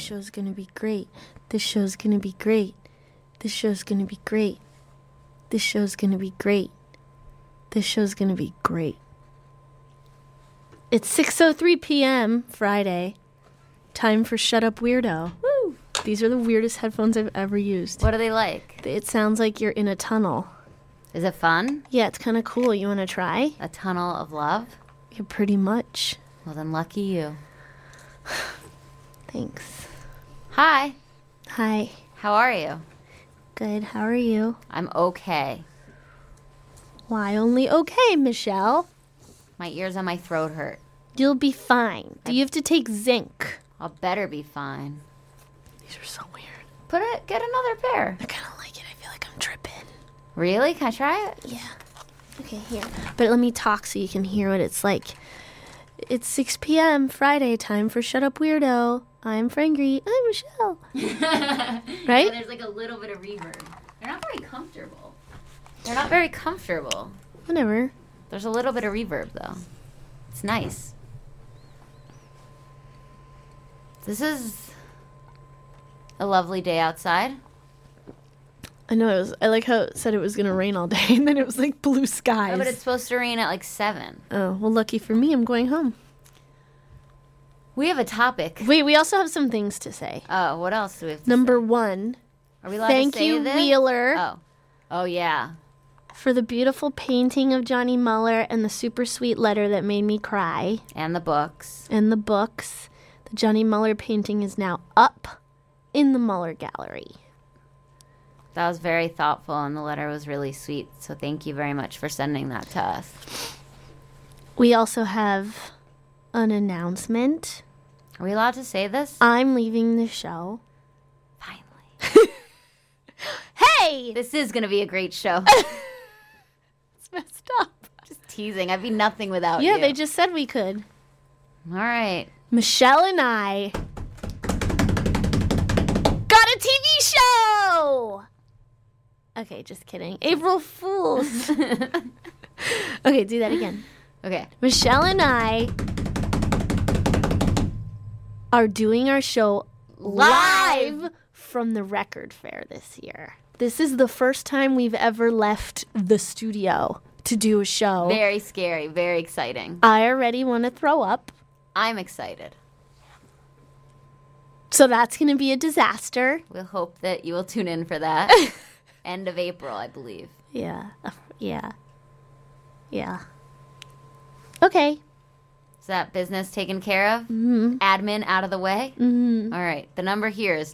show's gonna be great. This show's gonna be great. This show's gonna be great. This show's gonna be great. This show's gonna be great. It's 6:03 p.m. Friday. Time for Shut Up Weirdo. Woo! These are the weirdest headphones I've ever used. What are they like? It sounds like you're in a tunnel. Is it fun? Yeah, it's kind of cool. You want to try? A tunnel of love? Yeah, pretty much. Well, then lucky you. Thanks. Hi. Hi. How are you? Good. How are you? I'm okay. Why only okay, Michelle? My ears on my throat hurt. You'll be fine. Do you have to take zinc? I'll better be fine. These are so weird. Get another pair. I kind of like it. I feel like I'm tripping. Really? Can I try it? Yeah. Okay, here. But let me talk so you can hear what it's like. It's 6 p.m. Friday, time for Shut Up Weirdo. I'm Frangry. I'm Michelle. Right? Yeah, there's like a little bit of reverb. They're not very comfortable. They're not very comfortable. Whatever. There's a little bit of reverb, though. It's nice. This is a lovely day outside. I know. I like how it said it was going to rain all day, and then it was like blue skies. Oh, but it's supposed to rain at like 7. Oh, well, lucky for me, I'm going home. We have a topic. Wait, we also have some things to say. Oh, what else do we have to Number say? 1. Are we allowed Thank to say you, this? Wheeler. Oh, yeah. For the beautiful painting of Johnny Muller and the super sweet letter that made me cry. And the books. And the books. The Johnny Muller painting is now up in the Muller Gallery. That was very thoughtful, and the letter was really sweet. So thank you very much for sending that to us. We also have an announcement. Are we allowed to say this? I'm leaving the show. Finally. Hey! This is going to be a great show. It's messed up. Just teasing. I'd be nothing without you. Yeah, they just said we could. All right. Michelle and I got a TV show! Okay, just kidding. April Fools. Okay, do that again. Okay. Michelle and I are doing our show live from the record fair this year. This is the first time we've ever left the studio to do a show. Very scary. Very exciting. I already want to throw up. I'm excited. So that's going to be a disaster. We'll hope that you will tune in for that. End of April, I believe. Yeah. Okay. Is that business taken care of? Mm-hmm. Admin out of the way? Mm-hmm. All right. The number here is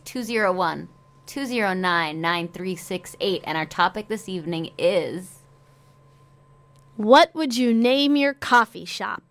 201-209-9368. And our topic this evening is... What would you name your coffee shop?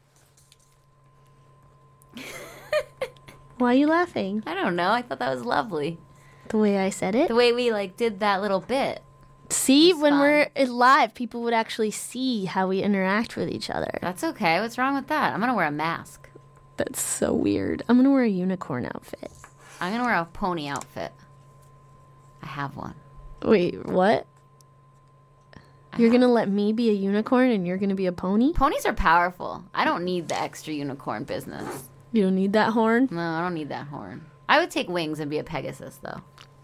Why are you laughing? I don't know. I thought that was lovely. The way I said it? The way we did that little bit. See, when fun. we're live, people would actually see how we interact with each other. That's okay. What's wrong with that? I'm going to wear a mask. That's so weird. I'm going to wear a unicorn outfit. I'm going to wear a pony outfit. I have one. Wait, what? You're going to let me be a unicorn and you're going to be a pony? Ponies are powerful. I don't need the extra unicorn business. You don't need that horn? No, I don't need that horn. I would take wings and be a Pegasus, though.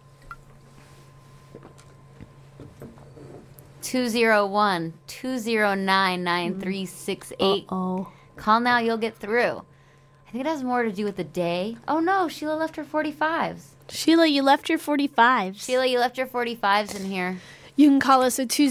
201-209-9368. Oh. Call now, you'll get through. I think it has more to do with the day. Oh, no, Sheila left her 45s. Sheila, you left your 45s. Sheila, you left your 45s in here. You can call us at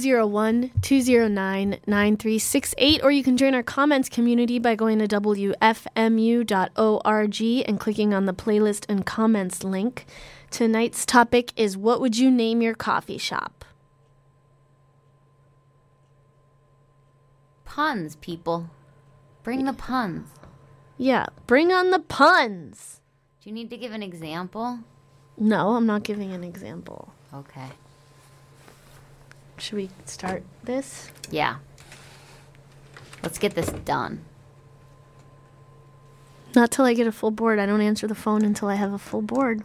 201-209-9368, or you can join our comments community by going to wfmu.org and clicking on the playlist and comments link. Tonight's topic is, what would you name your coffee shop? Puns, people. Bring the puns. Yeah, bring on the puns. Do you need to give an example? No, I'm not giving an example. Okay. Should we start this? Yeah. Let's get this done. Not till I get a full board. I don't answer the phone until I have a full board.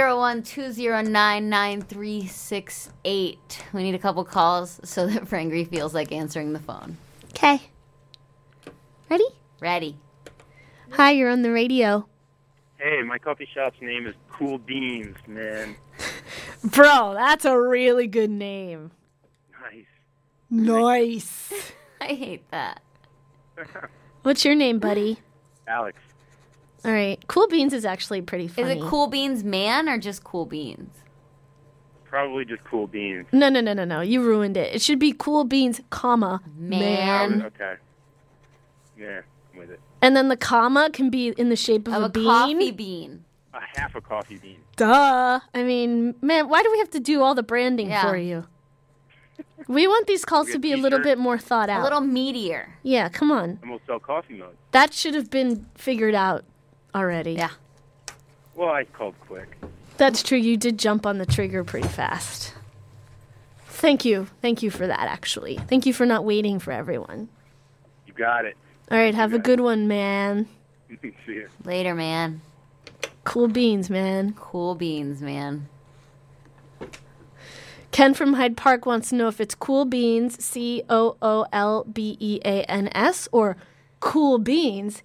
201-209-9368. We need a couple calls so that Frangry feels like answering the phone. Okay. Ready? Ready. Hi, you're on the radio. Hey, my coffee shop's name is Cool Beans, man. Bro, that's a really good name. Nice. Nice. I hate that. What's your name, buddy? Alex. All right. Cool Beans is actually pretty Is funny. it Cool Beans Man or just Cool Beans? Probably just Cool Beans. No. You ruined it. It should be Cool Beans, comma, man. Okay. Yeah, I'm with it. And then the comma can be in the shape of a bean. Coffee bean. A half a coffee bean. Duh. I mean, man, why do we have to do all the branding Yeah. for you? We want these calls to be a little bit more thought out. A little meatier. Yeah, come on. And we'll sell coffee mugs. That should have been figured out already. Yeah. Well, I called quick. That's true. You did jump on the trigger pretty fast. Thank you. Thank you for that, actually. Thank you for not waiting for everyone. You got it. All right, have a good one, man. See ya. Later, man. Cool beans, man. Cool Beans, man. Ken from Hyde Park wants to know if it's Cool Beans, Coolbeans, or Cool Beans,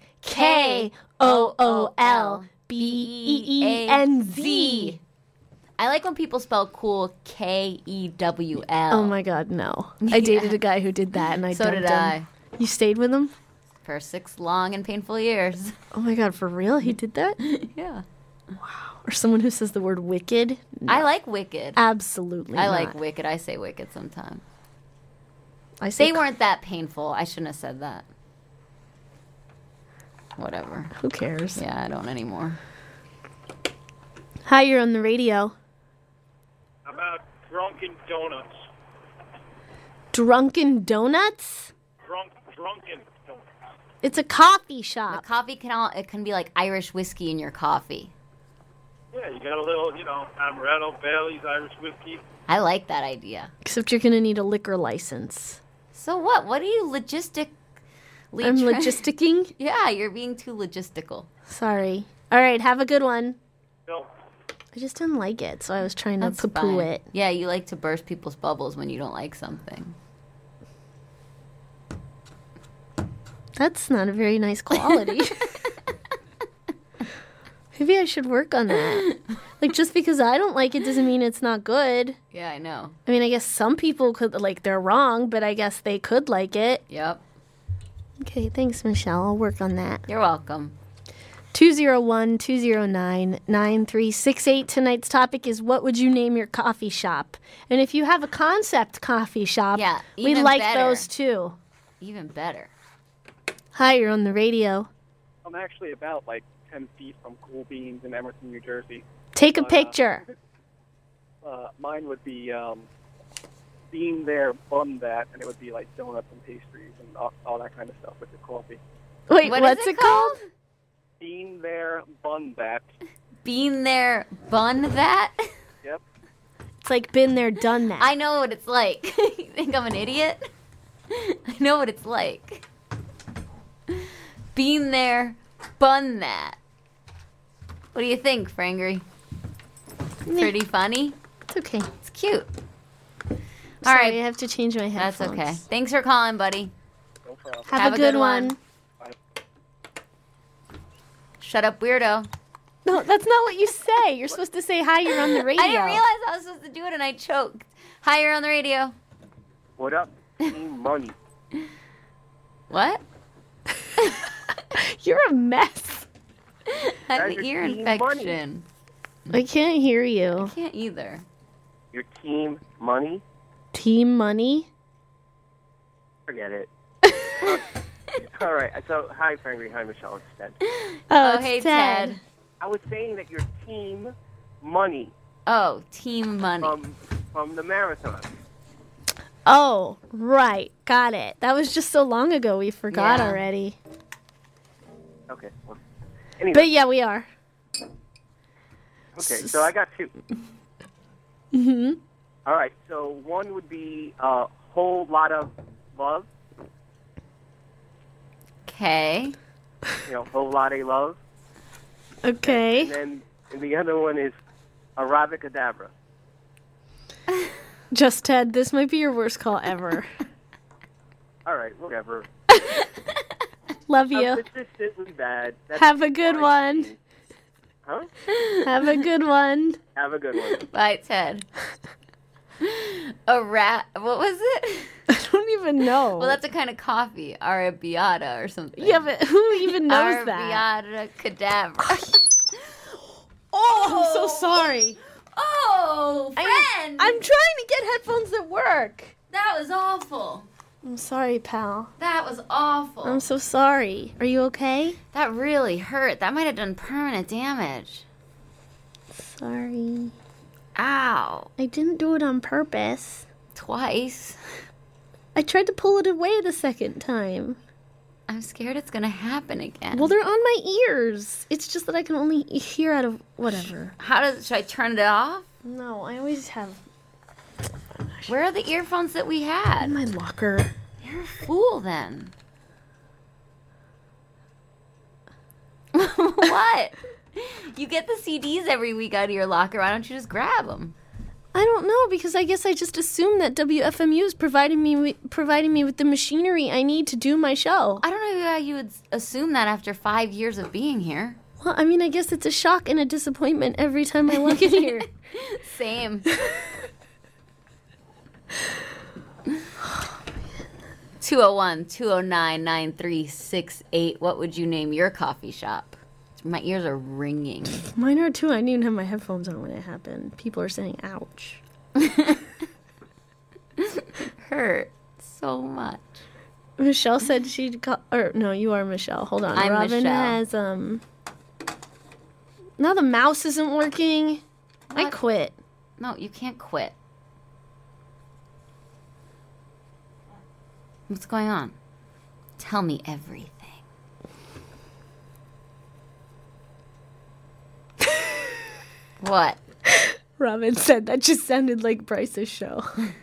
Koolbeens. I like when people spell cool Kewl. Oh my God, no. I dated a guy who did that, and I So dumped did him. I. You stayed with him? For 6 long and painful years. Oh my God, for real? He did that? Yeah. Or someone who says the word wicked? I like Wicked. Absolutely I not. like Wicked. I say Wicked sometimes. I say They weren't that painful. I shouldn't have said that. Whatever. Who cares? Yeah, I don't anymore. Hi, you're on the radio. How about Drunken Donuts? Drunken Donuts? Drunken Donuts. It's a coffee The shop. coffee can be like Irish whiskey in your coffee. Yeah, you got a little, Amaretto, Bailey's, Irish whiskey. I like that idea. Except you're going to need a liquor license. So what? What are you logistically I'm logisticking? Yeah, you're being too logistical. Sorry. All right, have a good one. No. I just didn't like it, so I was trying to That's poo-poo fine. it. Yeah, you like to burst people's bubbles when you don't like something. That's not a very nice quality. Maybe I should work on that. Like, just because I don't like it doesn't mean it's not good. Yeah, I know. I mean, I guess some people could, like, they're wrong, but I guess they could like it. Yep. Okay, thanks, Michelle. I'll work on that. You're welcome. 201-209-9368. Tonight's topic is, what would you name your coffee shop? And if you have a concept coffee shop, Yeah, we even like better. those too. Even better. Hi, you're on the radio. I'm actually about 10 feet from Cool Beans in Emerson, New Jersey. Take a picture. Mine would be Bean There, Bun That, and it would be like donuts and pastries and all that kind of stuff with the coffee. Wait, What what's is it called? Bean There, Bun That. Bean there, bun that? Yep. It's like been there, done that. I know what it's like. You think I'm an idiot? I know what it's like. Bean there, bun that. What do you think, Frangry? Pretty funny? It's okay. It's cute. All Sorry, right. I have to change my That's headphones. okay. Thanks for calling, buddy. No problem. Have a good one. Shut up, weirdo. No, that's not what you say. You're supposed to say, hi, you're on the radio. I didn't realize I was supposed to do it and I choked. Hi, you're on the radio. What up? Team Money. What? You're a mess. I have Guys an are ear team infection. I can't hear you. Can't either. Your Team Money? Team money? Forget it. All right. So, hi, Frankie. Hi, Michelle. It's Ted. Oh, it's hey, Ted. I was saying that your Team Money Oh, team money. from the marathon. Oh, right. Got it. That was just so long ago we forgot Yeah. already. Okay. Well, anyway. But yeah, we are. Okay, so I got two. Mm-hmm. All right, so one would be a whole lot of love. Okay. Whole lot of love. Okay. And the other one is Aravicadabra. Just Ted, this might be your worst call ever. All right, whatever. Love you. It's just simply bad. That's Have a good fine. one. Huh? Have a good one. Have a good one. Bye, Ted. A rat. What was it? I don't even know. Well, that's a kind of coffee. Arabiata or something. yeah, but who even knows that? Arabiata cadaver. Oh, I'm so sorry. Oh, friend. I'm trying to get headphones that work. That was awful. I'm sorry, pal. That was awful. I'm so sorry. Are you okay? That really hurt. That might have done permanent damage. Sorry. Ow. I didn't do it on purpose. Twice. I tried to pull it away the second time. I'm scared it's going to happen again. Well, they're on my ears. It's just that I can only hear out of whatever. Should I turn it off? No, I always have Where are the earphones that we in had? my locker. You're a fool then. What? You get the CDs every week out of your locker. Why don't you just grab them? I don't know, because I guess I just assumed that WFMU is providing me with the machinery I need to do my show. I don't know how you would assume that after 5 years of being here. Well, I mean, I guess it's a shock and a disappointment every time I look in here. Same. 201-209-9368. What would you name your coffee shop? My ears are ringing. Mine are too. I didn't even have my headphones on when it happened. People are saying, ouch. Hurt so much. Michelle said she'd call, or no, you are Michelle. Hold on. I'm Robin Michelle. has, now the mouse isn't working. I What? quit. No, you can't quit. What's going on? Tell me everything. What? Robin said that just sounded like Bryce's show.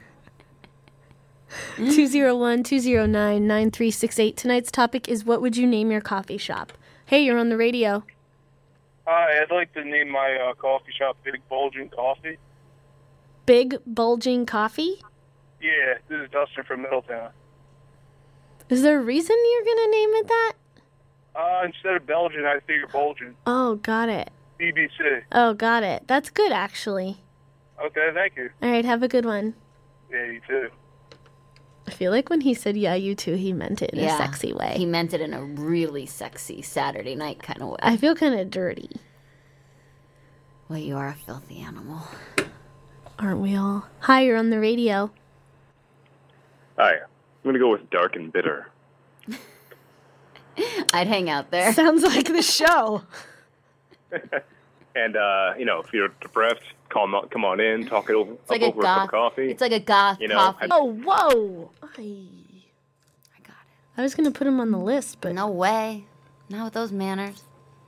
201-209-9368. Tonight's topic is, what would you name your coffee shop? Hey, you're on the radio. Hi, I'd like to name my coffee shop Big Bulging Coffee. Big Bulging Coffee? Yeah, this is Dustin from Middletown. Is there a reason you're going to name it that? Instead of Belgian, I figure Bulging. Oh, got it. BBC. Oh, got it. That's good, actually. Okay, thank you. All right, have a good one. Yeah, you too. I feel like when he said, yeah, you too, he meant it in a sexy way. He meant it in a really sexy Saturday night kind of way. I feel kind of dirty. Well, you are a filthy animal. Aren't we all? Hi, you're on the radio. Hi, I'm going to go with dark and bitter. I'd hang out there. Sounds like the show. And, if you're depressed, come on in, talk it over, It's like a over a cup of coffee. It's like a goth coffee. Oh, whoa. I got it. I was going to put him on the list, but No way. Not with those manners.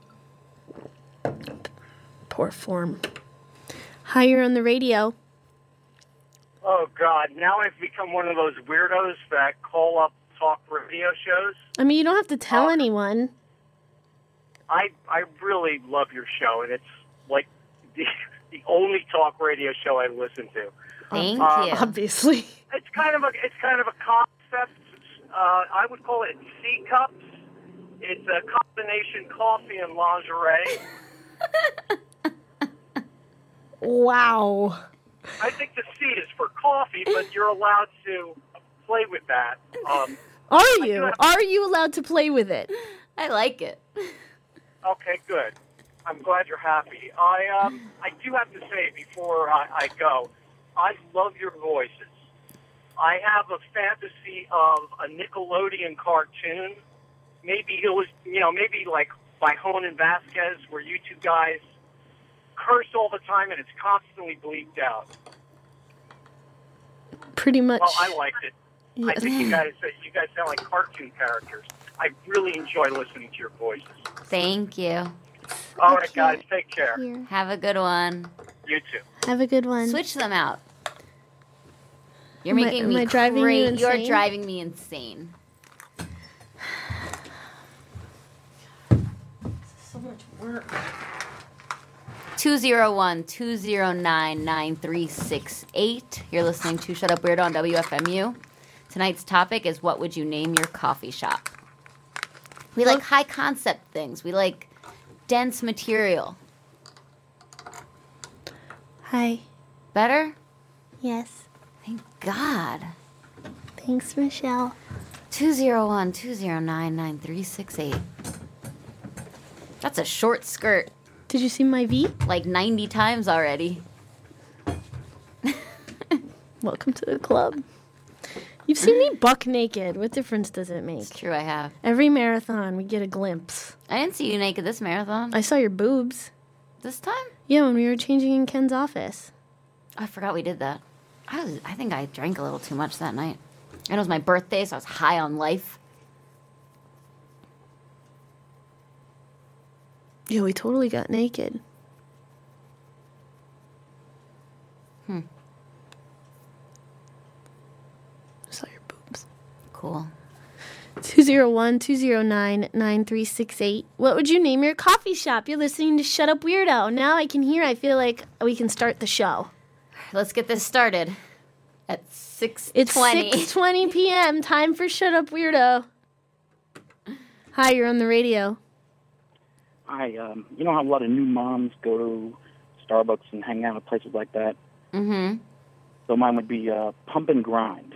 poor form. Hi, you're on the radio. Oh, God. Now I've become one of those weirdos that call up talk radio shows. I mean, you don't have to tell anyone. I really love your show, and it's like the only talk radio show I listen to. Thank you. Obviously. It's kind of a concept. I would call it C cups. It's a combination coffee and lingerie. Wow. I think the C is for coffee, but you're allowed to play with that. Are you? Are you allowed to play with it? I like it. Okay, good. I'm glad you're happy. I do have to say before I go, I love your voices. I have a fantasy of a Nickelodeon cartoon. Maybe it was, maybe like by Honan Vasquez, where you two guys curse all the time and it's constantly bleeped out. Pretty much. Well, I liked it. Yeah. I think you guys sound like cartoon characters. I really enjoy listening to your voices. Thank you. All right, guys, take care. Here. Have a good one. You too. Have a good one. Switch them out. You're Am I- making am me I driving you You're insane? driving me insane. So much work. 201-209-9368. You're listening to Shut Up Weirdo on WFMU. Tonight's topic is, what would you name your coffee shop? We like high concept things. We like dense material. Hi. Better? Yes. Thank God. Thanks, Michelle. 201-209-9368. That's a short skirt. Did you see my V? Like 90 times already. Welcome to the club. You've seen me buck naked. What difference does it make? It's true, I have. Every marathon, we get a glimpse. I didn't see you naked this marathon. I saw your boobs. This time? Yeah, when we were changing in Ken's office. I forgot we did that. I think I drank a little too much that night. And it was my birthday, so I was high on life. Yeah, we totally got naked. I saw your boobs. Cool. 201-209-9368. What would you name your coffee shop? You're listening to Shut Up Weirdo. Now I can hear. I feel like we can start the show. Let's get this started. At 6:20. It's 6:20 p.m. Time for Shut Up Weirdo. Hi, you're on the radio. Hi, you know how a lot of new moms go to Starbucks and hang out at places like that? Mm-hmm. So mine would be Pump and Grind.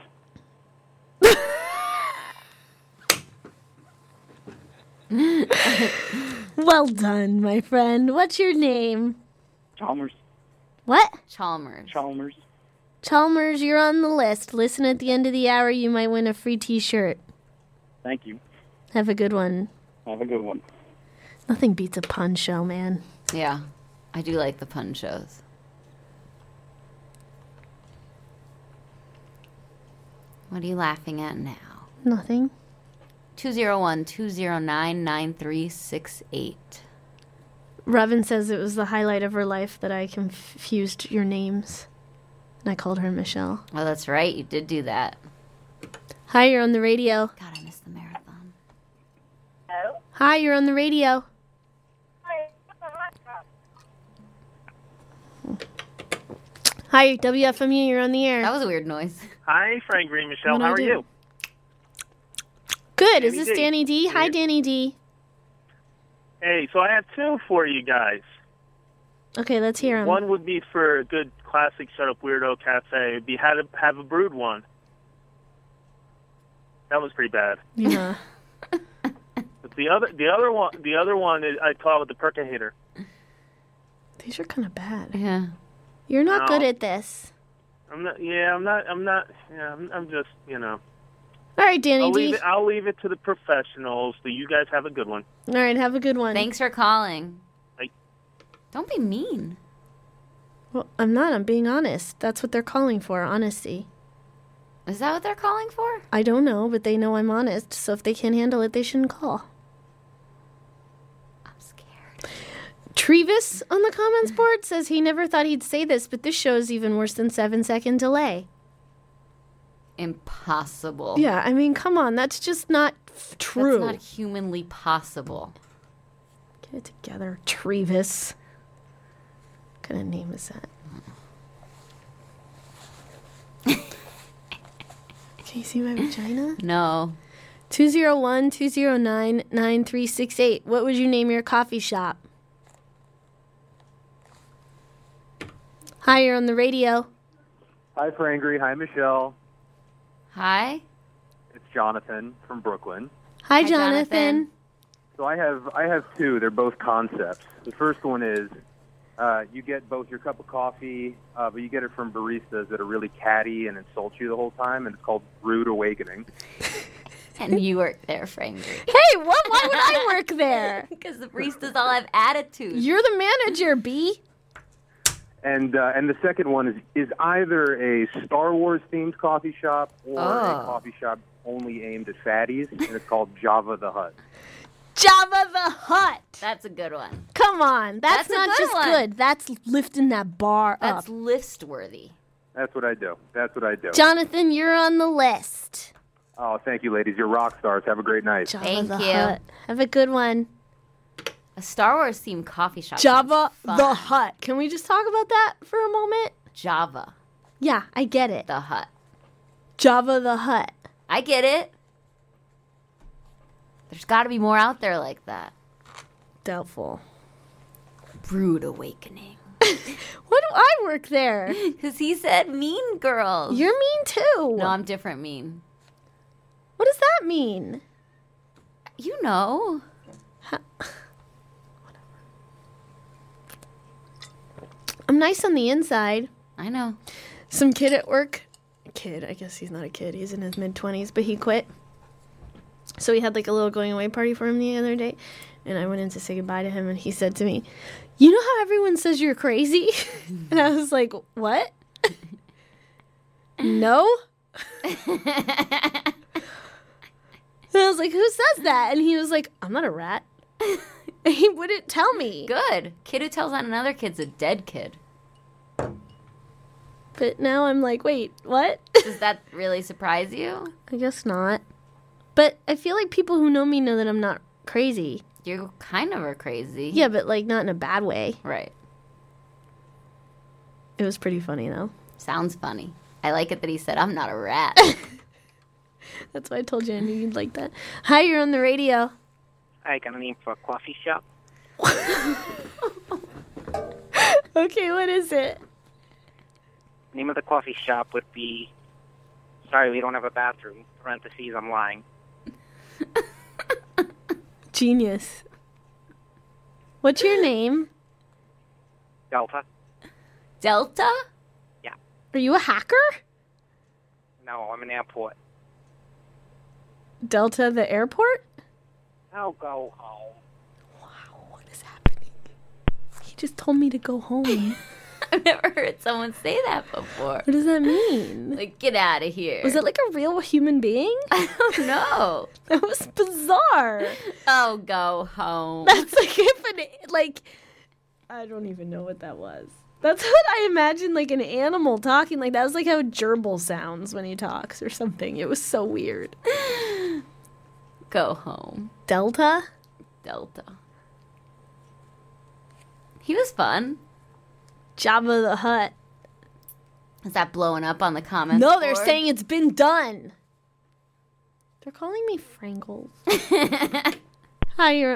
Well done, my friend. What's your name? Chalmers. What? Chalmers. Chalmers, you're on the list. Listen at the end of the hour. You might win a free t-shirt. Thank you. Have a good one. Have a good one. Nothing beats a pun show, man. Yeah, I do like the pun shows. What are you laughing at now? Nothing. 201-209-9368. Robin says it was the highlight of her life that I confused your names. And I called her Michelle. Oh, that's right. You did do that. Hi, you're on the radio. God, I missed the marathon. Hello? Hi, you're on the radio. Hi, WFMU, you're on the air. That was a weird noise. Hi, Frank Green, Michelle. What'd How I are do? you? Good. Is Danny this D. Danny D? Hi, Danny D. Hey, so I have two for you guys. Okay, let's hear them. One would be for a good classic Shut Up Weirdo cafe. It'd be have a brewed one. That was pretty bad. Yeah. But the other one is I call it the Percolator. These are kind of bad. Yeah. You're not No. good at this. I'm not. Yeah, I'm not. Yeah, I'm just. You know. All right, Danny D. I'll leave it to the professionals. So you guys have a good one. All right, have a good one. Thanks for calling. Bye. Don't be mean. Well, I'm not. I'm being honest. That's what they're calling for, honesty. Is that what they're calling for? I don't know, but they know I'm honest, so if they can't handle it, they shouldn't call. I'm scared. Trevis on the comments board says he never thought he'd say this, but this show's even worse than 7-second delay. Impossible. Yeah, I mean, come on. That's just not true. That's not humanly possible. Get it together, Trevis. What kind of name is that? Can you see my vagina? No. 201-209-9368. What would you name your coffee shop? Hi, you're on the radio. Hi, Frangry. Hi, Michelle. Hi. It's Jonathan from Brooklyn. Hi, Jonathan. So I have two. They're both concepts. The first one is you get both your cup of coffee, but you get it from baristas that are really catty and insult you the whole time, and it's called Rude Awakening. And you work there, Frank. Hey, what? Why would I work there? Because the baristas all have attitudes. You're the manager, B. And the second one is either a Star Wars themed coffee shop or a coffee shop only aimed at fatties, and it's called Java the Hutt. Java the Hutt. That's a good one. Come on. That's a not good just one. good. That's lifting that bar That's up. list worthy. That's what I do. Jonathan, you're on the list. Oh, thank you, ladies. You're rock stars. Have a great night. Java Thank the you. Hutt. Have a good one. A Star Wars themed coffee shop. Java sounds the fun. Hutt. Can we just talk about that for a moment? Java Yeah, I get it. the Hutt. Java the Hutt. I get it. There's got to be more out there like that. Doubtful. Rude Awakening. Why do I work there? Because he said mean girls. You're mean too. No, I'm different mean. What does that mean? You know. I'm nice on the inside. I know. Some kid at work. I guess he's not a kid. He's in his mid-20s, but he quit. So we had like a little going away party for him the other day. And I went in to say goodbye to him, and he said to me, "You know how everyone says you're crazy?" And I was like, "What?" "No." And I was like, "Who says that?" And he was like, "I'm not a rat." And he wouldn't tell me. Good. Kid who tells on another kid's a dead kid. But now I'm like, wait, what? Does that really surprise you? I guess not. But I feel like people who know me know that I'm not crazy. You kind of are crazy. Yeah, but like not in a bad way. Right. It was pretty funny though. Sounds funny. I like it that he said, "I'm not a rat." That's why I told you I knew you'd like that. Hi, you're on the radio. I got a name for a coffee shop. Okay, what is it? Name of the coffee shop would be, sorry, we don't have a bathroom. Parentheses, I'm lying. Genius. What's your name? Delta? Delta? Yeah. Are you a hacker? No, I'm an airport. Delta the airport? I'll go home. Wow, what is happening? He just told me to go home. I've never heard someone say that before. What does that mean? Like, get out of here. Was it like a real human being? I don't know. That was bizarre. Oh, go home. That's like I don't even know what that was. That's what I imagine, like an animal talking like that. That was like how a gerbil sounds when he talks or something. It was so weird. Go home. Delta? Delta. He was fun. Jabba the Hutt. Is that blowing up on the comments? No, they're board? saying it's been done. They're calling me Frangles. Hi, you're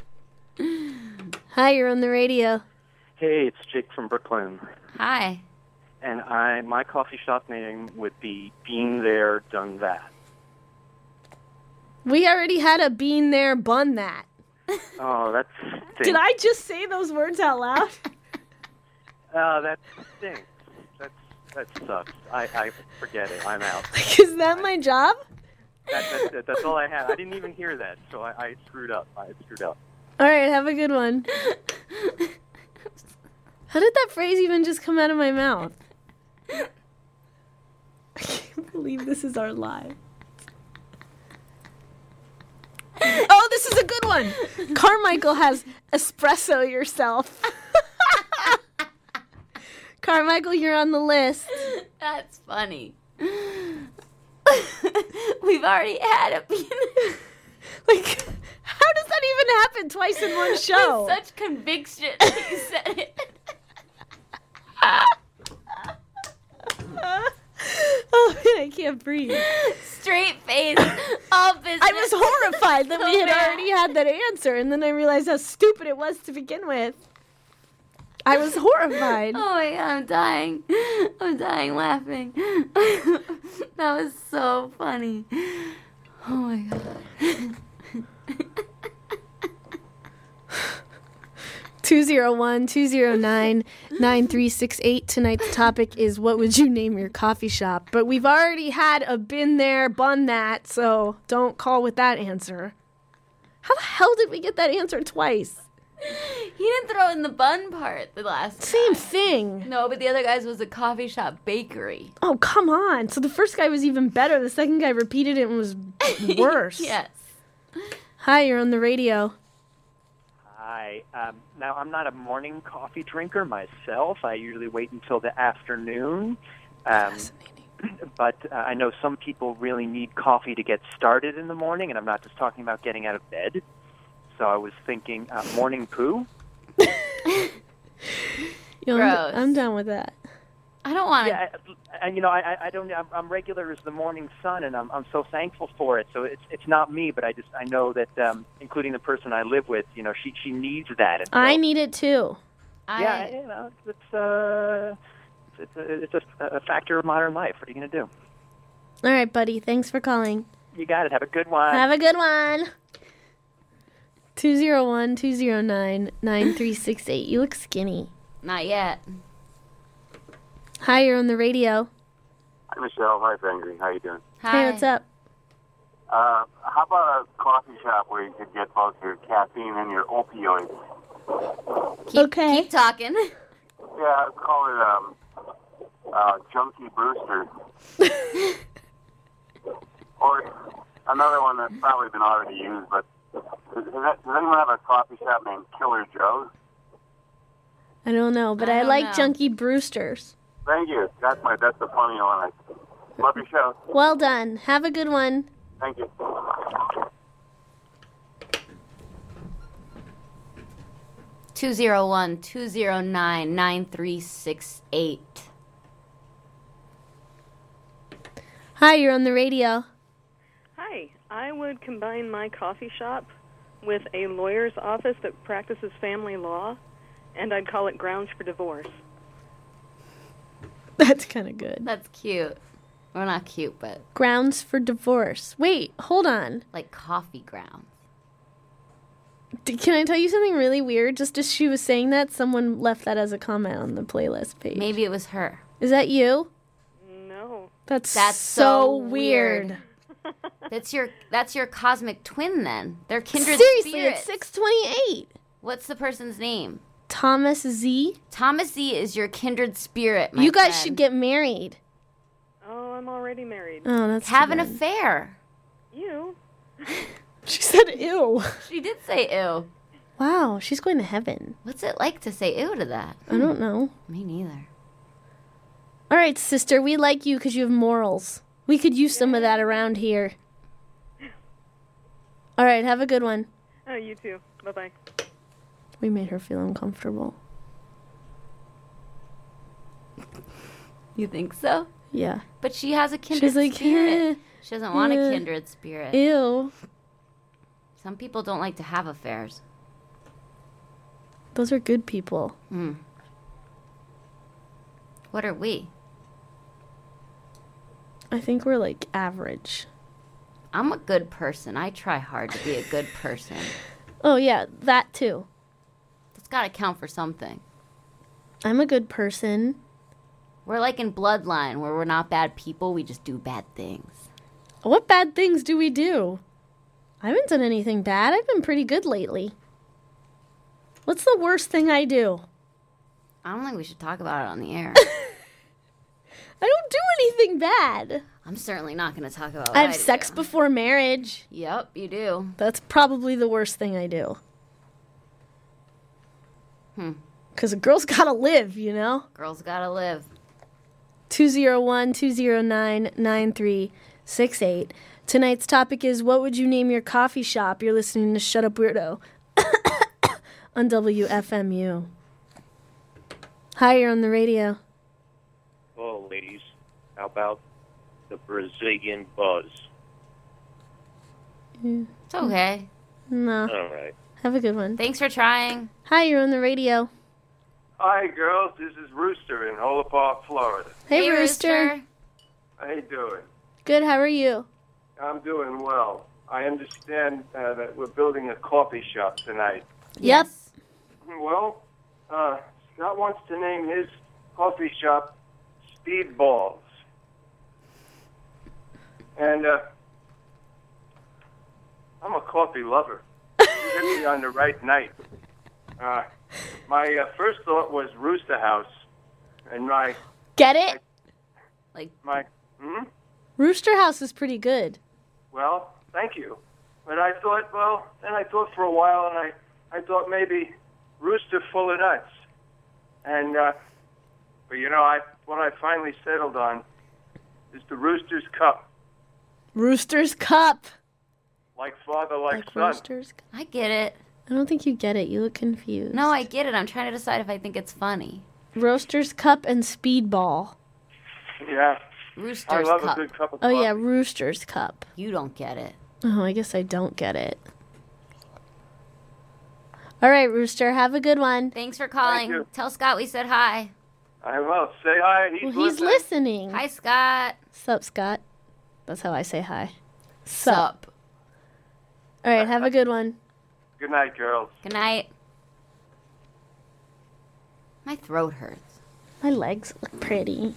on the radio. Hey, it's Jake from Brooklyn. Hi. And my coffee shop name would be Been There, Done That. We already had a been there, bun that. Oh, that stinks. Did I just say those words out loud? Oh, that stinks. That sucks. I forget it. I'm out. Is that my job? That's all I had. I didn't even hear that, so I screwed up. All right, have a good one. How did that phrase even just come out of my mouth? I can't believe this is our live. Oh, this is a good one. Carmichael has espresso yourself. Carmichael, you're on the list. That's funny. We've already had a Like, how does that even happen twice in one show? With such conviction that you said it. Oh, man, I can't breathe. Straight face, all business. I was horrified that we had So already had that answer, and then I realized how stupid it was to begin with. I was horrified. Oh my God, I'm dying. I'm dying laughing. That was so funny. Oh my God. 201-209-9368. Tonight's topic is what would you name your coffee shop? But we've already had a been there, bun that, so don't call with that answer. How the hell did we get that answer twice? He didn't throw in the bun part the last Same time. thing. No, but the other guy's was a coffee shop bakery. Oh, come on. So the first guy was even better. The second guy repeated it and was worse. Yes. Hi, you're on the radio. Hi. Now, I'm not a morning coffee drinker myself. I usually wait until the afternoon. Fascinating. But I know some people really need coffee to get started in the morning, and I'm not just talking about getting out of bed. So I was thinking morning poo. Gross. I'm down with that. I don't want to. Yeah, and you know, I don't. I'm regular as the morning sun, and I'm so thankful for it. So it's not me, but I know that, including the person I live with, you know, she needs that. And so, I need it too. Yeah, you know, it's a factor of modern life. What are you going to do? All right, buddy. Thanks for calling. You got it. Have a good one. Have a good one. 201-209-9368. You look skinny. Not yet. Hi, you're on the radio. Hi, Michelle. Hi, Fangry. How you doing? Hi. Hey, what's up? How about a coffee shop where you could get both your caffeine and your opioids? Keep talking. Yeah, I'd call it Junkie Brewster. Or another one that's probably been already used, but does anyone have a coffee shop named Killer Joe's? I don't know, but I like Junkie Brewsters. Thank you. That's the funny one. Love your show. Well done. Have a good one. Thank you. 201-209-9368. Hi, you're on the radio. Hi. I would combine my coffee shop with a lawyer's office that practices family law, and I'd call it Grounds for Divorce. That's kind of good. That's cute. Well, not cute, but... Grounds for divorce. Wait, hold on. Like coffee grounds. Can I tell you something really weird? Just as she was saying that, someone left that as a comment on the playlist page. Maybe it was her. Is that you? No. That's so weird. That's your cosmic twin then. They're kindred Seriously, spirits. it's 628. What's the person's name? Thomas Z. Thomas Z is your kindred spirit, my You guys friend. should get married. Oh, I'm already married. Oh, that's Have too an bad. affair. You? She said ew. She did say ew. Wow, she's going to heaven. What's it like to say ew to that? I don't know. Me neither. All right, sister, we like you because you have morals. We could use some of that around here. All right, have a good one. Oh, you too. Bye-bye. We made her feel uncomfortable. You think so? Yeah. But she has a kindred She's like, spirit. She doesn't want a eh, kindred spirit. Ew. Some people don't like to have affairs. Those are good people. What are we? I think we're like average. I'm a good person. I try hard to be a good person. Oh, yeah, that too. That's got to count for something. I'm a good person. We're like in Bloodline, where we're not bad people, we just do bad things. What bad things do we do? I haven't done anything bad. I've been pretty good lately. What's the worst thing I do? I don't think we should talk about it on the air. I don't do anything bad. I'm certainly not going to talk about what I have do. sex before marriage. Yep, you do. That's probably the worst thing I do. Because a girl's got to live, you know? Girls gotta live. 201-209-9368. Tonight's topic is, what would you name your coffee shop? You're listening to Shut Up Weirdo on WFMU. Hi, you're on the radio. Oh, ladies, how about the Brazilian Buzz? It's okay. No. All right. Have a good one. Thanks for trying. Hi, you're on the radio. Hi, girls. This is Rooster in Hola Park, Florida. Hey, Rooster. How you doing? Good, how are you? I'm doing well. I understand that we're building a coffee shop tonight. Yep. Well, Scott wants to name his coffee shop Speedballs. And I'm a coffee lover. You get me on the right night. My first thought was Rooster House. And my... Get it? Rooster House is pretty good. Well, thank you. But I thought, then I thought for a while, and I thought maybe Rooster Full of Nuts. And, but you know, what I finally settled on is the Rooster's Cup. Rooster's Cup. Like father, like son. Roosters. I get it. I don't think you get it. You look confused. No, I get it. I'm trying to decide if I think it's funny. Roaster's Cup and Speedball. Yeah. Rooster's I love Cup. a good cup of Oh, coffee. yeah, Rooster's Cup. You don't get it. Oh, I guess I don't get it. All right, Rooster, have a good one. Thanks for calling. you. Tell Scott we said hi. I will. Say hi. Well, he's listening. Hi, Scott. Sup, Scott? That's how I say hi. Sup. All right, have a good one. Good night, girls. Good night. My throat hurts. My legs look pretty.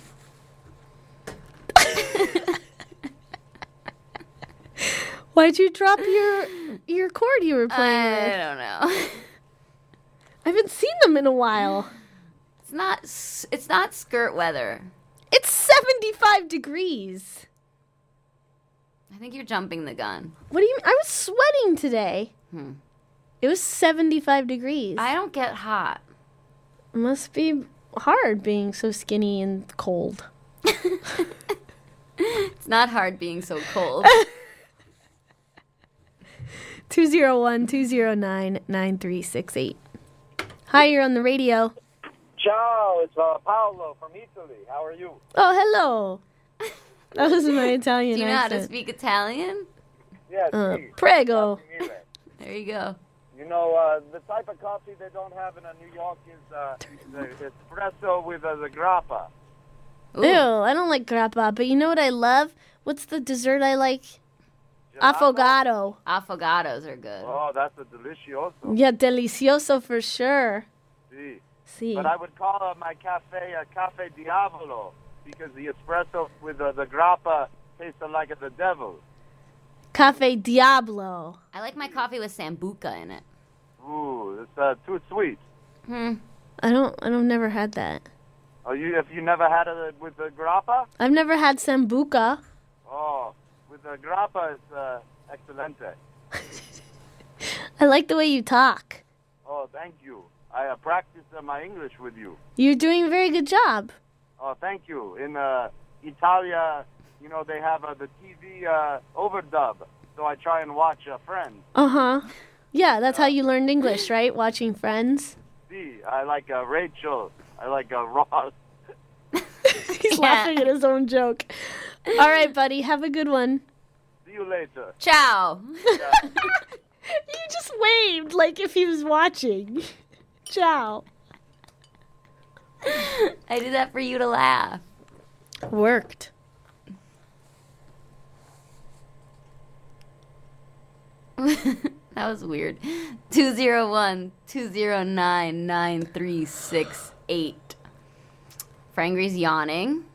Why'd you drop your cord you were playing with? I don't know. I haven't seen them in a while. It's not skirt weather. It's 75 degrees. I think you're jumping the gun. What do you mean? I was sweating today. It was 75 degrees. I don't get hot. It must be hard being so skinny and cold. It's not hard being so cold. 201-209-9368. Hi, you're on the radio. Ciao, it's Paolo from Italy. How are you? Oh, hello. That was my Italian Do you know how to accent. speak Italian? Yes, prego. There you go. You know, the type of coffee they don't have in New York is the espresso with the grappa. Ew, I don't like grappa, but you know what I love? What's the dessert I like? Affogato. Affogatos are good. Oh, that's a delicioso. Yeah, delicioso for sure. Si. Si. But I would call my cafe a Cafe Diavolo because the espresso with the grappa tastes like the devil. Cafe Diablo. I like my coffee with sambuca in it. Ooh, it's too sweet. I've never had that. Oh, have you never had it with the grappa? I've never had sambuca. Oh, with the grappa, it's excelente. I like the way you talk. Oh, thank you. I practiced my English with you. You're doing a very good job. Oh, thank you. In Italia, you know, they have the TV overdub, so I try and watch Friends. Uh-huh. Yeah, that's how you learned English, right? Watching Friends. See, I like Rachel. I like Ross. He's laughing at his own joke. All right, buddy. Have a good one. See you later. Ciao. You just waved like if he was watching. Ciao. I did that for you to laugh. Worked. That was weird. 201-209-9368. Frangry's yawning.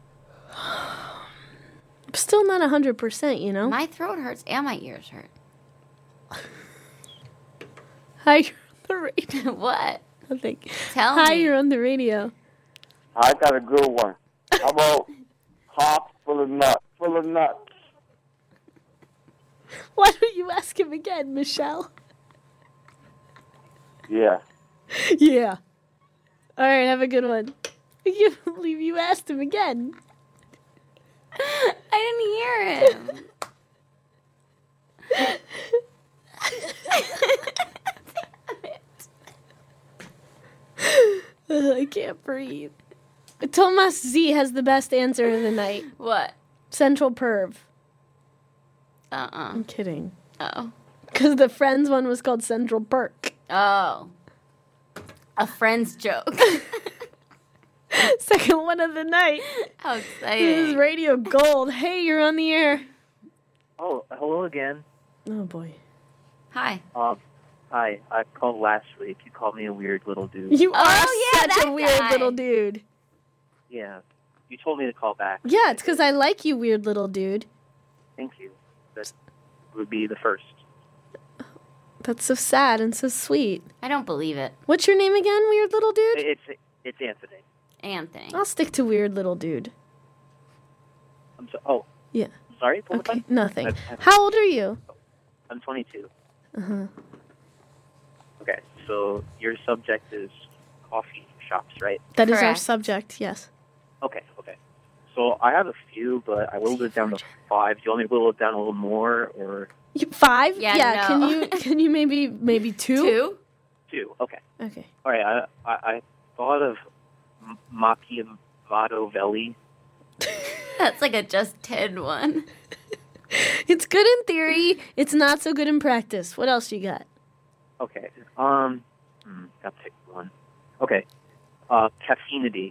I'm still not 100%, you know? My throat hurts and my ears hurt. Hi, you're on the radio. What? Nothing. Tell Hi, me. you're on the radio. I got a good one. How about hop full of nuts? Why don't you ask him again, Michelle? Yeah. Yeah. All right, have a good one. I can't believe you asked him again. I didn't hear him. I can't breathe. Thomas Z has the best answer of the night. What? Central Perv. I'm kidding. Oh. Because the Friends one was called Central Perk. Oh. A Friends joke. Second one of the night. How This exciting. is Radio Gold. Hey, you're on the air. Oh, hello again. Oh, boy. Hi. Hi. I called last week. You called me a weird little dude. You are yeah, such a that weird guy. little dude. Yeah. You told me to call back. Yeah, it's because I like you, weird little dude. Thank you. That would be the first. That's so sad and so sweet. I don't believe it. What's your name again, weird little dude? It's Anthony. Anthony. I'll stick to weird little dude. I'm so. Oh. Yeah. Sorry. What was Okay, that? nothing. How old are you? I'm 22. Uh-huh. Okay. So your subject is coffee shops, right? That is our subject, yes. Okay. So I have a few, but I whittled it down to 5. Do you want me to whittle it down a little more, or 5? Yeah, no. Can you maybe 2? 2? 2? Okay. Okay. All right. I thought of Machiavelli. That's like a just 10 one. It's good in theory. It's not so good in practice. What else you got? Okay. Gotta pick one. Okay. Caffeinity.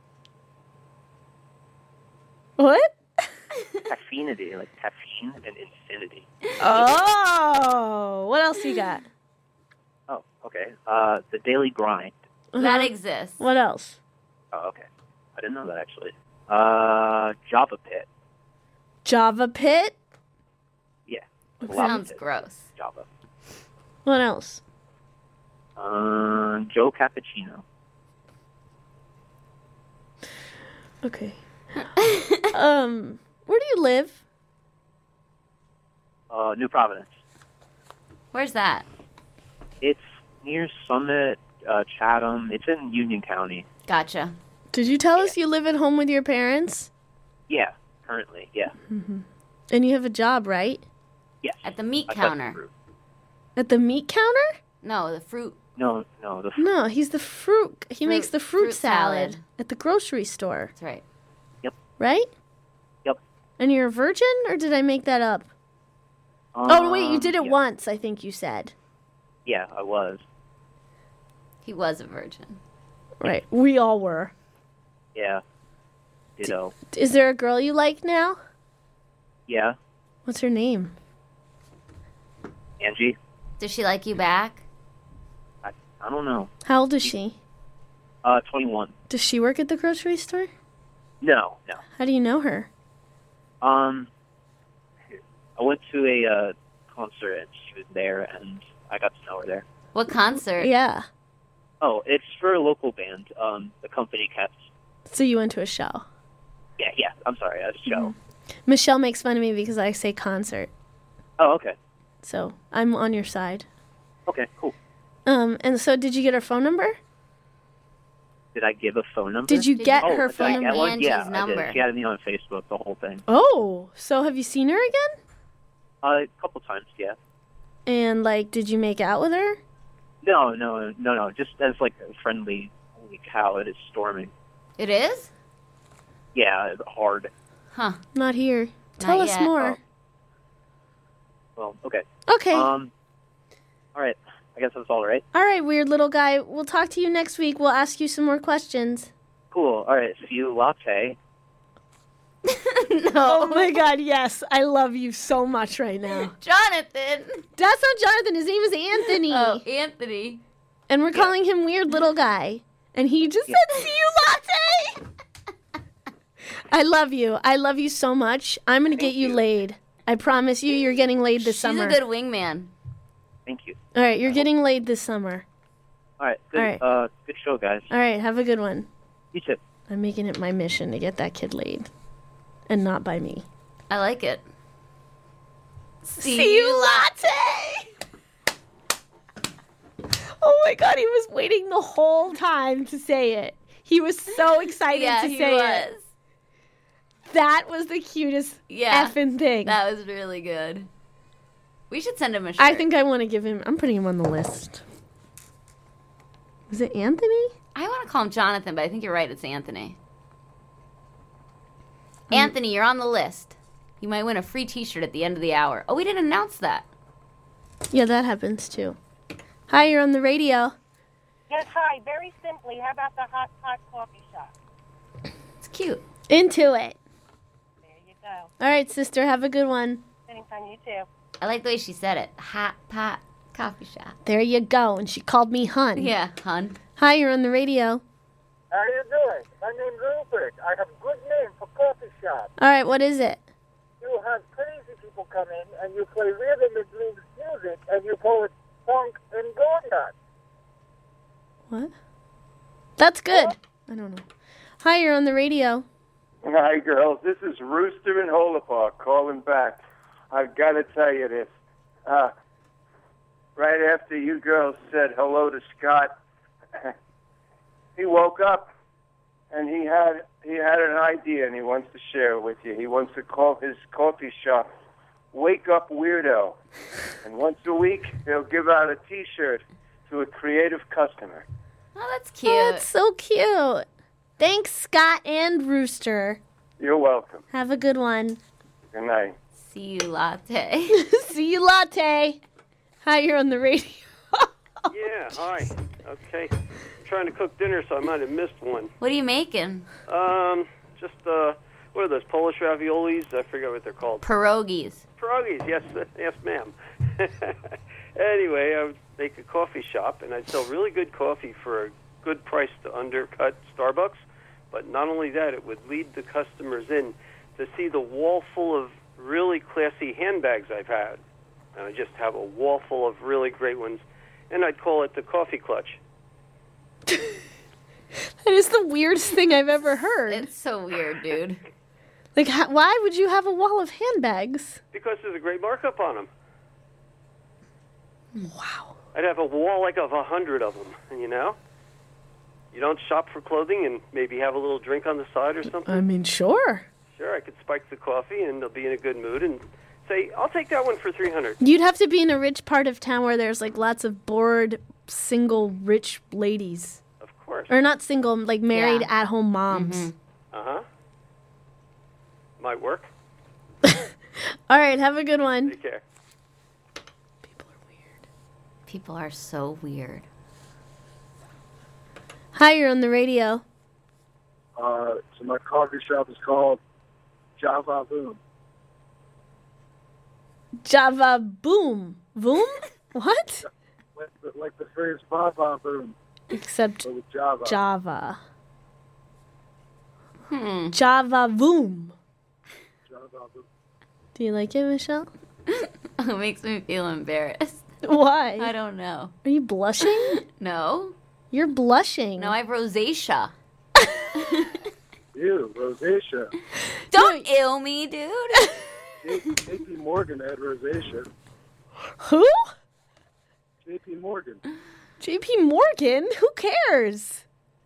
What? Caffeinity, like caffeine and infinity. Oh, what else you got? Oh, okay. The Daily Grind. That exists. What else? Oh, okay. I didn't know that, actually. Java Pit. Java Pit? Yeah. Sounds gross. Java. What else? Joe Cappuccino. Okay. Where do you live? New Providence. Where's that? It's near Summit, Chatham. It's in Union County. Gotcha. Did you tell us you live at home with your parents? Yeah, currently, yeah. Mm-hmm. And you have a job, right? Yes. At the meat I cut counter. fruit. At the meat counter? No, the fruit. No, No, he's the fruit. He makes the fruit salad salad. at the grocery store. That's right. Right? Yep. And you're a virgin, or did I make that up? Oh, wait, you did it yeah. once, I think you said. Yeah, I was. He was a virgin. Right. We all were. Yeah. Ditto. Is there a girl you like now? Yeah. What's her name? Angie? Does she like you back? I don't know. How old is she? 21. Does she work at the grocery store? No. How do you know her? I went to a concert and she was there, and I got to know her there. What concert? Yeah. Oh, it's for a local band. The company kept. So you went to a show. Yeah. I'm sorry, a show. Michelle makes fun of me because I say concert. Oh, okay. So I'm on your side. Okay, cool. And so did you get her phone number? Did I give a phone number? Did you get her did phone I get number? one? Angie's Yeah, I number. did. She added me on Facebook, the whole thing. Oh, so have you seen her again? A couple times, yeah. And, like, did you make out with her? No. Just as, like, a friendly, holy cow, it is storming. It is? Yeah, hard. Huh. Not here. Tell us yet. more. Well, okay. Okay. All right. I guess that's all right. All right, weird little guy. We'll talk to you next week. We'll ask you some more questions. Cool. All right. See you, latte. No. Oh, my God, yes. I love you so much right now. Jonathan. That's not Jonathan. His name is Anthony. Oh, Anthony. And we're calling him weird little guy. And he just said, see you, latte. I love you. I love you so much. I'm going to get you laid. I promise you, you're getting laid this summer. She's a good wingman. Thank you. All right, you're getting laid this summer. All right. Good, All right. Good show, guys. All right, have a good one. You too. I'm making it my mission to get that kid laid. And not by me. I like it. See you, latte! Oh my God, he was waiting the whole time to say it. He was so excited to say it. That was the cutest effing thing. That was really good. We should send him a shirt. I think I want to give him... I'm putting him on the list. Is it Anthony? I want to call him Jonathan, but I think you're right. It's Anthony. Anthony, you're on the list. You might win a free T-shirt at the end of the hour. Oh, we didn't announce that. Yeah, that happens too. Hi, you're on the radio. Yes, hi. Very simply, how about the hot pot coffee shop? It's cute. Into it. There you go. All right, sister, have a good one. Anytime, you too. I like the way she said it. Hot pot coffee shop. There you go. And she called me hun. Yeah, hun. Hi, you're on the radio. How you doing? My name's Rupert. I have a good name for coffee shop. All right, what is it? You have crazy people come in and you play rhythm and blues music and you call it funk and go-nuts. What? That's good. I don't know. Hi, you're on the radio. Hi, girls. This is Rooster in Holapark calling back. I've got to tell you this. Right after you girls said hello to Scott, he woke up and he had an idea and he wants to share it with you. He wants to call his coffee shop Wake Up Weirdo. And once a week, he'll give out a T-shirt to a creative customer. Oh, that's cute. Oh, that's so cute. Thanks, Scott and Rooster. You're welcome. Have a good one. Good night. See you, latte. See you, latte. Hi, you're on the radio. Yeah, hi. Okay. I'm trying to cook dinner, so I might have missed one. What are you making? Just, what are those, Polish raviolis? I forget what they're called. Pierogies. Pierogies, yes, ma'am. Anyway, I would make a coffee shop, and I'd sell really good coffee for a good price to undercut Starbucks. But not only that, it would lead the customers in to see the wall full of really classy handbags I've had. And I just have a wall full of really great ones, and I'd call it the Coffee Clutch. That is the weirdest thing I've ever heard. It's so weird, dude. Like, why would you have a wall of handbags? Because there's a great markup on them. Wow. I'd have a wall like of 100 of them, and you don't shop for clothing and maybe have a little drink on the side or something? I mean, sure. Sure, I could spike the coffee and they'll be in a good mood and say, I'll take that one for $300. You'd have to be in a rich part of town where there's like lots of bored, single, rich ladies. Of course. Or not single, like married at-home moms. Mm-hmm. Uh-huh. Might work. All right, have a good one. Take care. People are so weird. Hi, you're on the radio. So my coffee shop is called Java Boom. Java Boom. Boom? What? Like the phrase Baba Boom. Except but with Java. Java. Java Boom. Java Boom. Do you like it, Michelle? It makes me feel embarrassed. Why? I don't know. Are you blushing? No. You're blushing. No, I have rosacea. Ew, rosacea. Don't ill me, dude. JP Morgan had rosacea. Who? JP Morgan. JP Morgan? Who cares?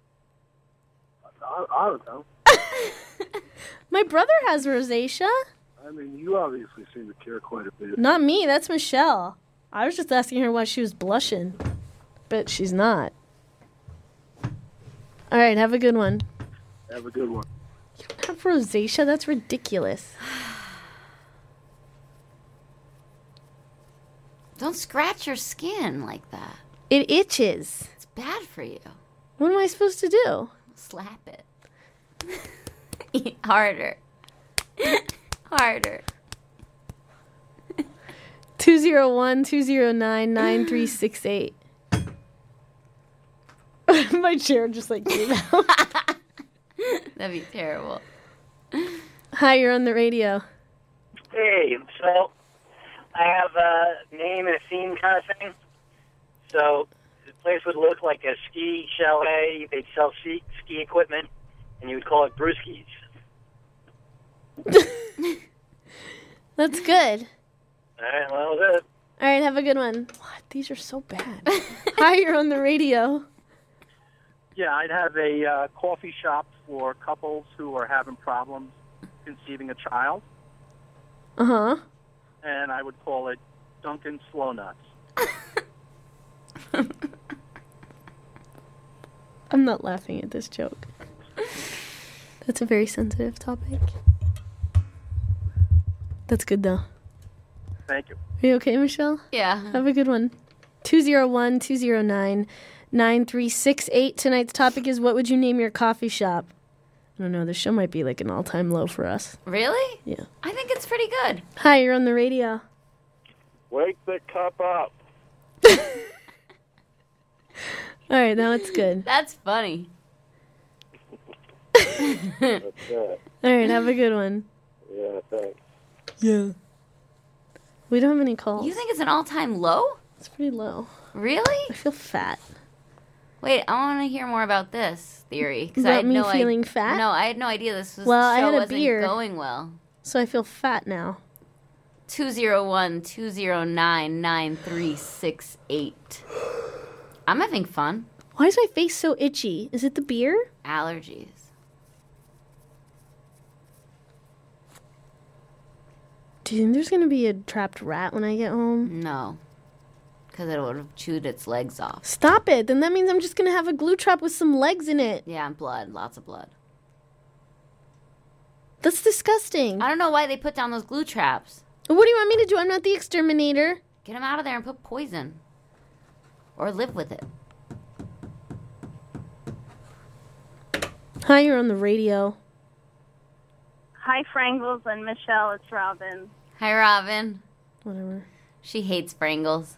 I don't know. My brother has rosacea. I mean, you obviously seem to care quite a bit. Not me, that's Michelle. I was just asking her why she was blushing. But she's not. All right, have a good one. Have a good one. You don't have rosacea? That's ridiculous. Don't scratch your skin like that. It itches. It's bad for you. What am I supposed to do? Slap it. Harder. Harder. 201-209-9368. My chair just like came out. That'd be terrible. Hi, you're on the radio. Hey, so I have a name and a theme kind of thing. So the place would look like a ski chalet. They'd sell ski equipment, and you would call it Brewskis. That's good. All right, well, that's it. All right, have a good one. What? These are so bad. Hi, you're on the radio. Yeah, I'd have a coffee shop for couples who are having problems conceiving a child, Uh-huh. and I would call it Dunkin' Slow Nuts. I'm not laughing at this joke. That's a very sensitive topic. That's good, though. Thank you. Are you okay, Michelle? Yeah. Have a good one. 201-209-9368. Tonight's topic is, what would you name your coffee shop? I don't know. The show might be like an all-time low for us. Really? Yeah. I think it's pretty good. Hi, you're on the radio. Wake the cup up. All right, now it's good. That's funny. That's it. All right, have a good one. Yeah, thanks. Yeah. We don't have any calls. You think it's an all-time low? It's pretty low. Really? I feel fat. Wait, I want to hear more about this theory. 'Cause About I had me no feeling fat? No, I had no idea this was Well, show I had a wasn't beer. going well. So I feel fat now. 201-209-9368. I'm having fun. Why is my face so itchy? Is it the beer? Allergies. Do you think there's going to be a trapped rat when I get home? No. Because it would have chewed its legs off. Stop it. Then that means I'm just going to have a glue trap with some legs in it. Yeah, and blood. Lots of blood. That's disgusting. I don't know why they put down those glue traps. What do you want me to do? I'm not the exterminator. Get them out of there and put poison. or live with it. Hi, you're on the radio. Hi, Frangles and Michelle. It's Robin. Hi, Robin. Whatever. She hates Frangles.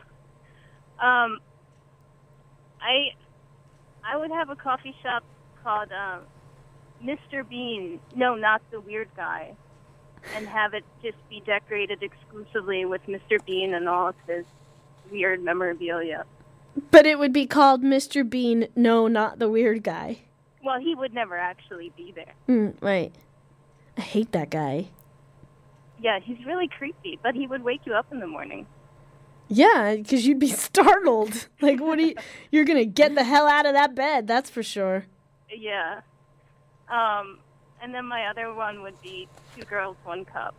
I would have a coffee shop called Mr. Bean. No, not the weird guy. And have it just be decorated exclusively with Mr. Bean and all of his weird memorabilia. But it would be called Mr. Bean, no, not the weird guy. Well, he would never actually be there. Right. I hate that guy. Yeah, he's really creepy, but he would wake you up in the morning. Yeah, because you'd be startled. Like, what are you... You're going to get the hell out of that bed, that's for sure. Yeah. And then my other one would be 2 girls, 1 cup.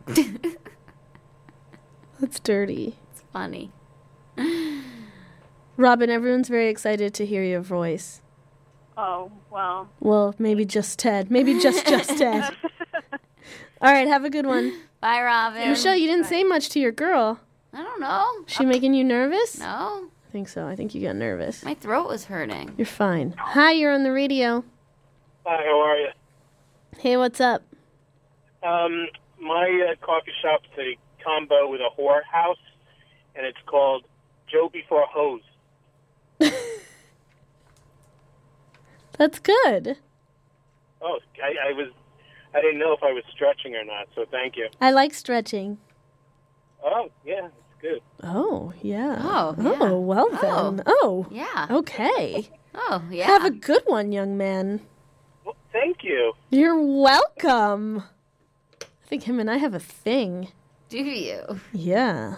That's dirty. It's funny. Robin, everyone's very excited to hear your voice. Oh, well. Well, maybe just Ted. Maybe just Ted. All right, have a good one. Bye, Robin. Michelle, you didn't say much to your girl. I don't know. She making you nervous? No. I think so. I think you got nervous. My throat was hurting. You're fine. Hi, you're on the radio. Hi, how are you? Hey, what's up? My coffee shop's a combo with a whore house, and it's called Joe Before Hose. That's good. Oh, I didn't know if I was stretching or not, so thank you. I like stretching. Oh, yeah, it's good. Oh, yeah. Oh, yeah. Oh, well then. Oh. Yeah. Okay. Oh, yeah. Have a good one, young man. Well, thank you. You're welcome. I think him and I have a thing. Do you? Yeah.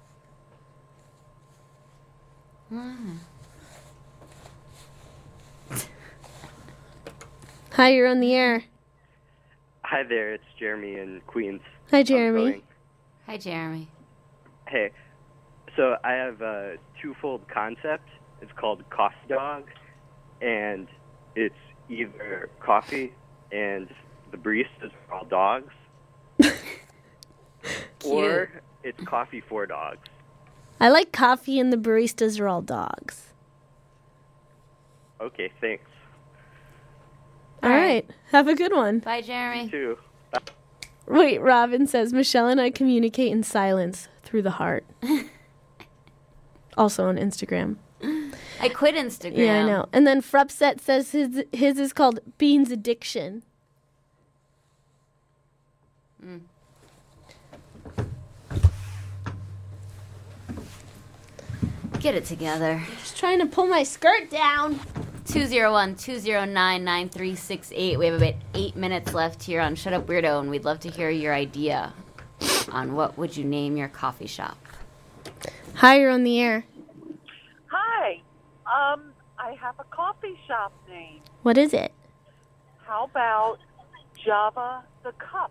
Hi, you're on the air. Hi there, it's Jeremy in Queens. Hi, Jeremy. Hi, Jeremy. Hey, so I have a twofold concept. It's called Coffee Dog, and it's either coffee and the baristas are all dogs, or it's coffee for dogs. I like coffee and the baristas are all dogs. Okay, thanks. All right. Have a good one. Bye, Jeremy. You too. Wait, Robin says, Michelle and I communicate in silence through the heart. Also on Instagram. I quit Instagram. Yeah, I know. And then Frupset says his is called Beans Addiction. Get it together. Just trying to pull my skirt down. 201-209-9368. We have about 8 minutes left here on Shut Up Weirdo, and we'd love to hear your idea on what would you name your coffee shop. Hi, you're on the air. Hi. I have a coffee shop name. What is it? How about Java the Cup?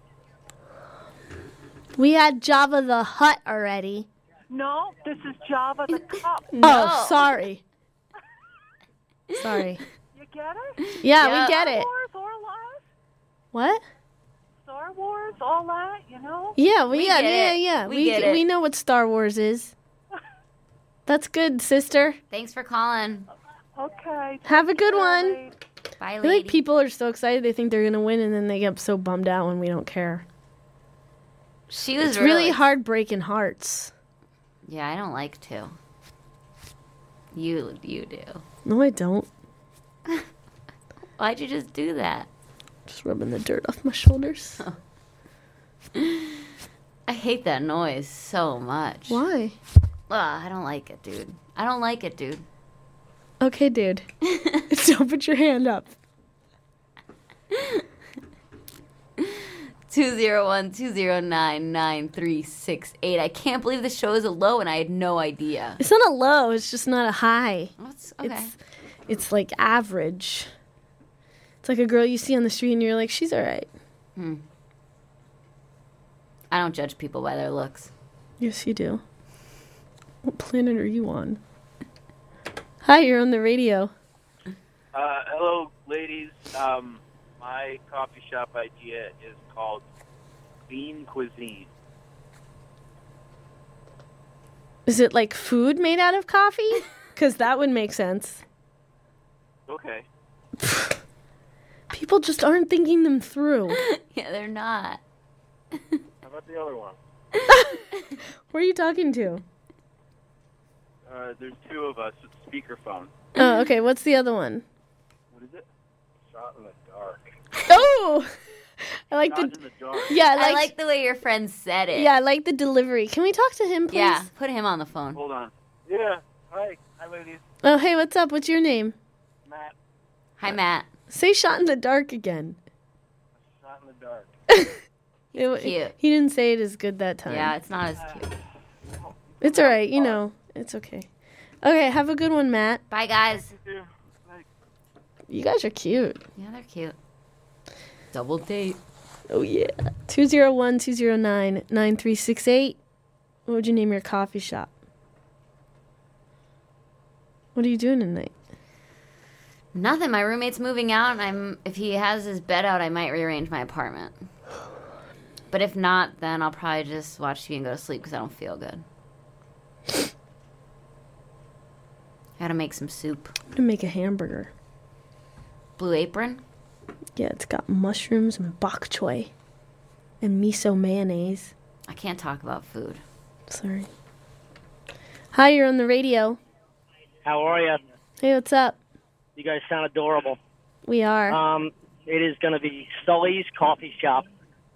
We had Java the Hutt already. No, this is Java the Cup. Oh, sorry. Sorry. You get it? Yeah, we get Star it. Wars, all that? What? Star Wars, all that, you know? Yeah, We get it. We get it. We know what Star Wars is. That's good, sister. Thanks for calling. Okay. Have a good one. Bye, I feel like people are so excited they think they're going to win, and then they get so bummed out when we don't care. She was It's really hard breaking hearts. Yeah, I don't like to. You do. No, I don't. Why'd you just do that? Just rubbing the dirt off my shoulders. I hate that noise so much. Why? I don't like it, dude. I don't like it, dude. Okay, dude. Don't put your hand up. 201-209-9368. I can't believe the show is a low and I had no idea. It's not a low, it's just not a high. Okay. It's like average. It's like a girl you see on the street and you're like, she's all right. I don't judge people by their looks. Yes, you do. What planet are you on? Hi, you're on the radio. Hello, ladies. My coffee shop idea is called Bean Cuisine. Is it like food made out of coffee? Because that would make sense. Okay. People just aren't thinking them through. Yeah, they're not. How about the other one? Who are you talking to? There's two of us. It's speakerphone. Oh, okay. What's the other one? What is it? Shot in the dark. Oh! I like Shot the... in the dark. Yeah, I like the way your friend said it. Yeah, I like the delivery. Can we talk to him, please? Yeah, put him on the phone. Hold on. Yeah. Hi. Hi, ladies. Oh, hey, what's up? What's your name? Matt. Hi, Matt. Say shot in the dark again. Shot in the dark. Cute. He didn't say it as good that time. Yeah, it's not as cute. It's all right. You know, it's okay. Okay, have a good one, Matt. Bye, guys. You guys are cute. Yeah, they're cute. Double date. Oh, yeah. 201-209-9368. What would you name your coffee shop? What are you doing tonight? Nothing. My roommate's moving out, and if he has his bed out, I might rearrange my apartment. But if not, then I'll probably just watch TV and go to sleep because I don't feel good. Gotta make some soup. I'm going to make a hamburger. Blue Apron? Yeah, it's got mushrooms and bok choy and miso mayonnaise. I can't talk about food. Sorry. Hi, you're on the radio. How are you? Hey, what's up? You guys sound adorable. We are. It is going to be Sully's Coffee Shop.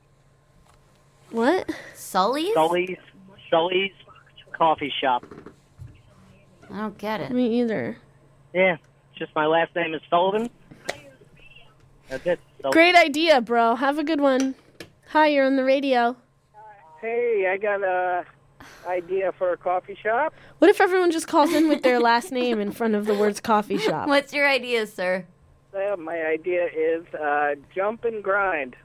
What? Sully's? Sully's Coffee Shop. I don't get it. Me either. Yeah, it's just my last name is Sullivan. That's it. So, Great idea, bro. Have a good one. Hi, you're on the radio. Hey, I got a idea for a coffee shop. What if everyone just calls in with their last name in front of the words coffee shop? What's your idea, sir? My idea is jump and grind.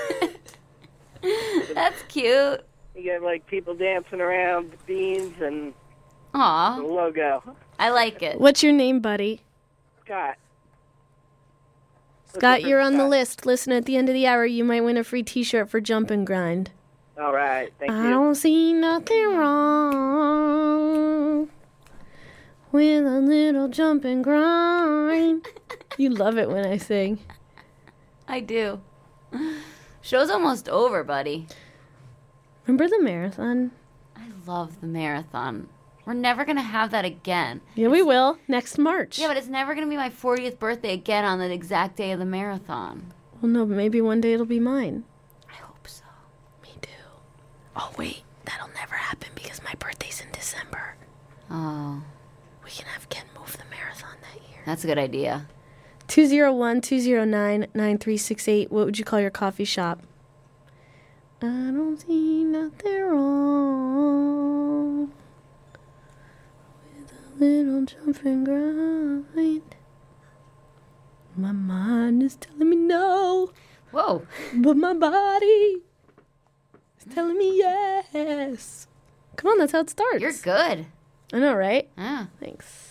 That's cute. You get like people dancing around the beans and Aw. the logo. I like it. What's your name, buddy? Scott. Scott, you're on the list. Listen, at the end of the hour, you might win a free T-shirt for Jump and Grind. All right, thank you. I don't see nothing wrong with a little jump and grind. You love it when I sing. I do. Show's almost over, buddy. Remember the marathon? I love the marathon. We're never going to have that again. Yeah, we will. Next March. Yeah, but it's never going to be my 40th birthday again on the exact day of the marathon. Well, no, but maybe one day it'll be mine. I hope so. Me too. Oh, wait. That'll never happen because my birthday's in December. Oh. We can have Ken move the marathon that year. That's a good idea. 201-209-9368. What would you call your coffee shop? I don't see nothing wrong with a little jump and grind. My mind is telling me no. Whoa. But my body is telling me yes. Come on, that's how it starts. You're good. I know, right? Yeah. Thanks.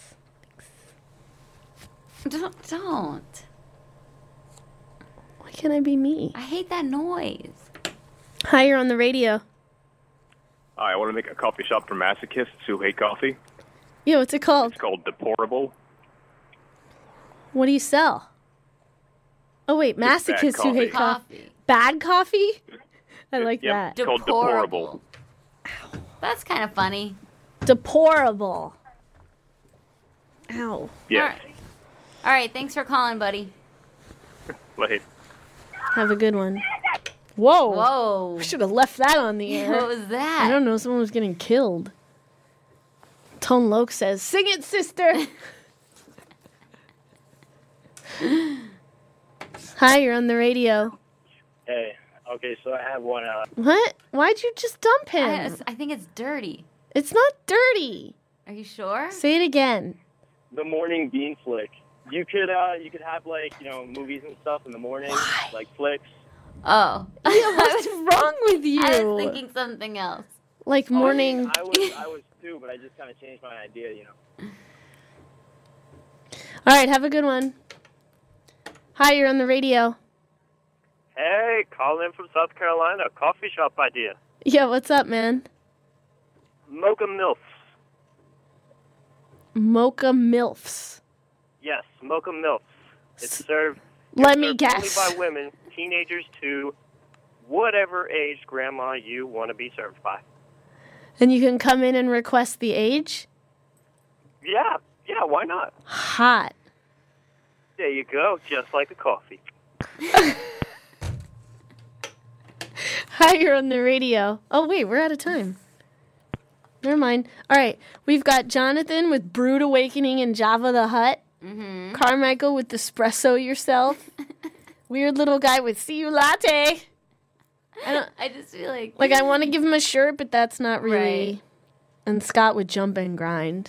Don't. Why can't I be me? I hate that noise. Hi, you're on the radio. Hi, I want to make a coffee shop for masochists who hate coffee. Yeah, what's it called? It's called Deplorable. What do you sell? Oh, wait, Just bad masochists who hate coffee. Bad coffee? I like that. It's called Deplorable. That's kind of funny. Deplorable. Ow. Yeah. All right, thanks for calling, buddy. Late. Have a good one. Whoa. Whoa. We should have left that on the air. What was that? I don't know. Someone was getting killed. Tone Loc says, sing it, sister. Hi, you're on the radio. hey, okay, so I have one. What? Why'd you just dump him? I think it's dirty. It's not dirty. Are you sure? Say it again. The morning bean flick. You could have like movies and stuff in the morning, like flicks. Oh. Yeah, what's wrong with you? I was thinking something else. Like morning. I was too, but I just kind of changed my idea, All right, have a good one. Hi, you're on the radio. Hey, calling in from South Carolina. Coffee shop idea. Yeah, what's up, man? Mocha Milfs. Mocha Milfs. Yes, Mocha Milfs. It's served. Let me served guess. Only by women, teenagers to whatever age grandma you want to be served by. And you can come in and request the age? Yeah, why not? Hot. There you go, just like a coffee. Hi, you're on the radio. Oh, wait, we're out of time. Never mind. All right, we've got Jonathan with Brood Awakening and Java the Hutt. Mm-hmm. Carmichael with Espresso Yourself. Weird little guy with See You Latte. I just feel like I want to give him a shirt, but that's not really. Right. And Scott with Jump and Grind.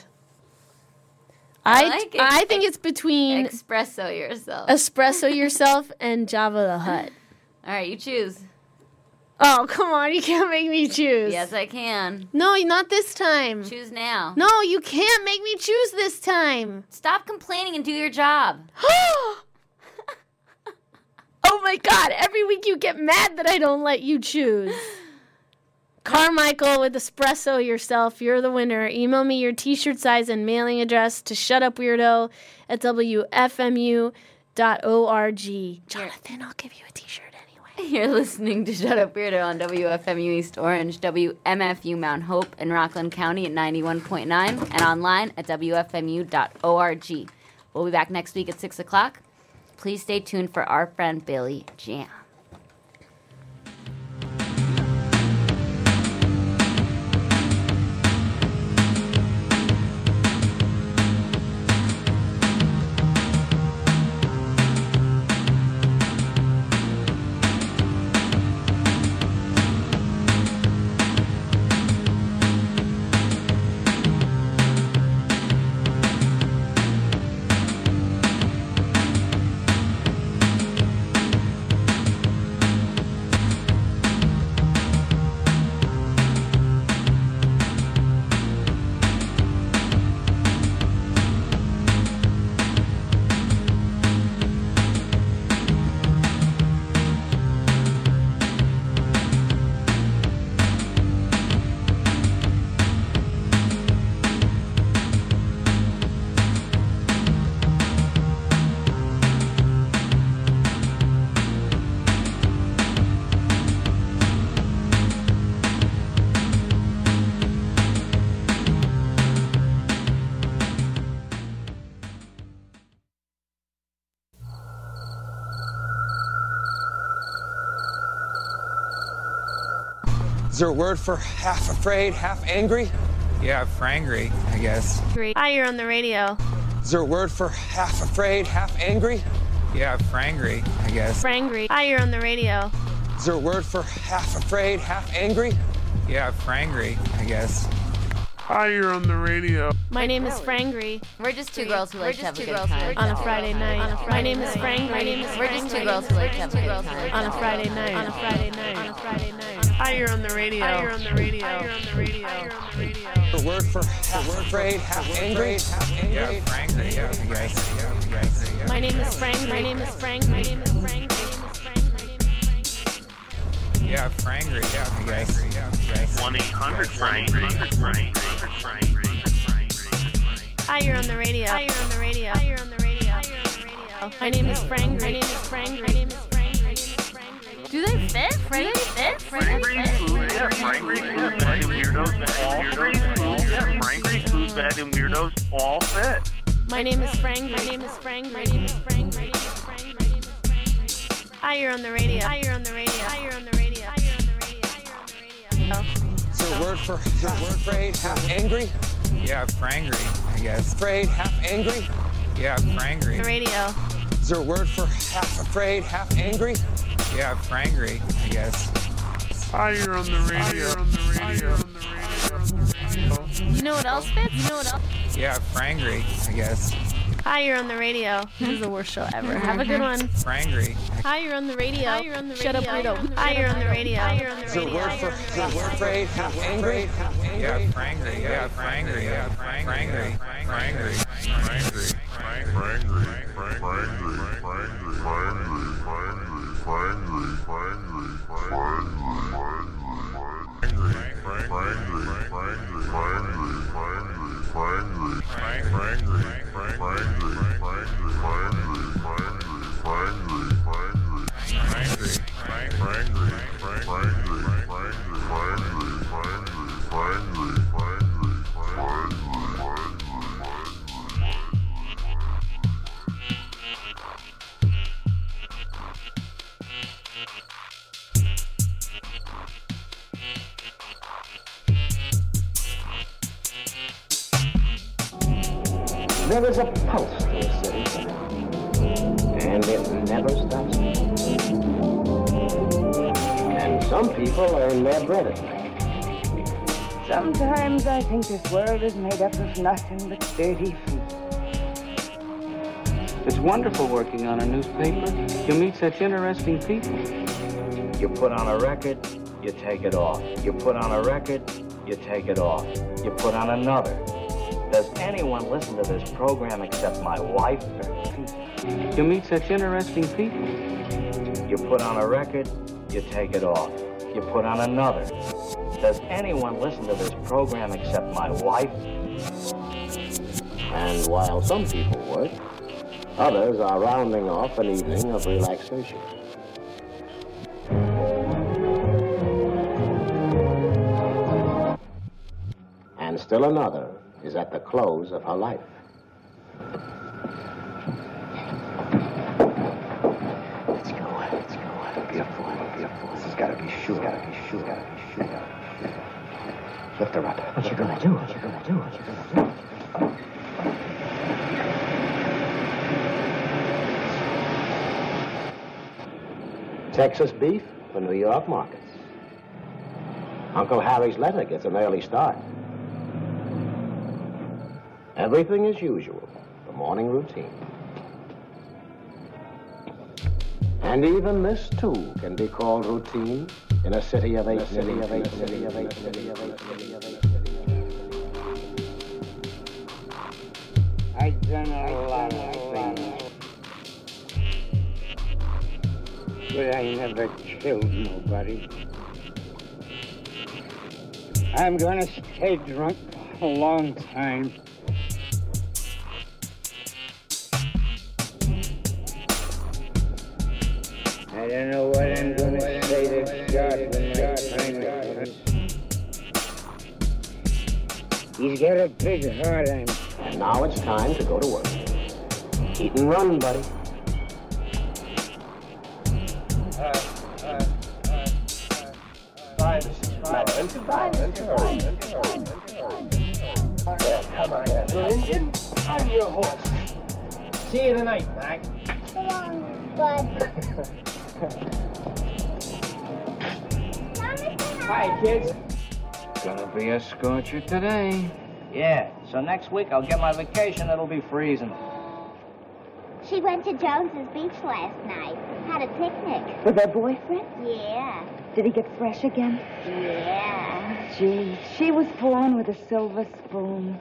I think it's between Espresso Yourself. Espresso Yourself and Java the Hutt. All right, you choose. Oh, come on. You can't make me choose. Yes, I can. No, not this time. Choose now. No, you can't make me choose this time. Stop complaining and do your job. Oh, my God. Every week you get mad that I don't let you choose. Carmichael with Espresso Yourself. You're the winner. Email me your t-shirt size and mailing address to shutupweirdo@wfmu.org. Jonathan, I'll give you a t-shirt anyway. You're listening to Shut Up Weirdo on WFMU East Orange, WMFU Mount Hope in Rockland County at 91.9 and online at WFMU.org. We'll be back next week at 6 o'clock. Please stay tuned for our friend Billy Jam. Is there a word for half afraid, half angry? Yeah, frangry, I guess. Hi, you're on the radio. Is there a word for half afraid, half angry? Yeah, frangry, I guess. Frangry. Hi, you're on the radio. Is there a word for half afraid, half angry? Yeah, frangry, I guess. Hi, you're on the radio. My name is Frangry. We're just two girls who like to have a good time. On a Friday night. My name is Frangry. We're just two girls who like to have a good time. On a Friday night. On a Friday night. On a Friday night. Hi, you're on the radio. Hi, you're on the radio. Hi, you're on the radio. Hi, you're on the radio. A word for half afraid, half angry? Yeah, frangry, yeah, I guess. My name is Frangry. My name is Frangry. My name is Frangry. Yeah, frangry, yeah, I guess. 1-800-FRANGRY. Hi, you're on the radio. Hi, you're on the radio. Hi, you're on the radio. Hi, you're on the radio. My name is Frangry. My name is Frangry. My name is Frangry. Do they fit? Frangry fit? Frangry food, yeah, Frangry food bed and weirdos all fit. Frangry food bed and weirdos all fit. My name is Frangry. My name is Frangry. My name is Frangry. My name is Frangry. My name is Frangry. Hi, you're on the radio. Hi, you're on the radio. Hi, you're on the radio. Hi, you're on the radio. Hi, you're on the radio. Is there a word for half afraid, half angry? Yeah, frangry, I guess. Afraid, half angry? Yeah, frangry. The radio. Is there a word for half afraid, half angry? Yeah, frangry, I guess. Hi, you're on the radio. On the radio. You know what else fits? You know what else? Yeah, frangry, I guess. Hi, you're on the radio. This is the worst show ever. Have a good one. Frangry. Hi, you're on the radio. Hi, you're on the radio. Shut up, weirdo. Hi, you're on the radio. Hi, you're on the radio. Is there a word for half afraid, half angry? Yeah, frangry, yeah, frangry, yeah, frangry, frangry, frangry, frangry, There is a pulse to a city, and it never stops beating. And some people earn their bread at night. Sometimes I think this world is made up of nothing but dirty feet. It's wonderful working on a newspaper. You meet such interesting people. You put on a record, you take it off. You put on a record, you take it off. You put on another. Does anyone listen to this program except my wife? You meet such interesting people. You put on a record, you take it off. You put on another. Does anyone listen to this program except my wife? And while some people work, others are rounding off an evening of relaxation. And still another is at the close of her life. Let's go. Don't be a fool. This has got to be sure. Lift her up. What you gonna do? Texas beef for New York markets. Uncle Harry's letter gets an early start. Everything as usual, the morning routine. And even this, too, can be called routine in a city of 8 million. I've done a lot of things, but I never killed nobody. I'm gonna stay drunk for a long time. I don't know what I'm gonna say to God when my time comes. He's got a big heart on him. And now it's time to go to work. Eat and run, buddy. Come on, little Indian. I'm your horse. See you tonight, Mac. So long, bud. Hi, kids. Gonna be a scorcher today. Yeah, so next week I'll get my vacation. It'll be freezing. She went to Jones's Beach last night. Had a picnic. With her boyfriend? Yeah. Did he get fresh again? Yeah. Gee, she was born with a silver spoon.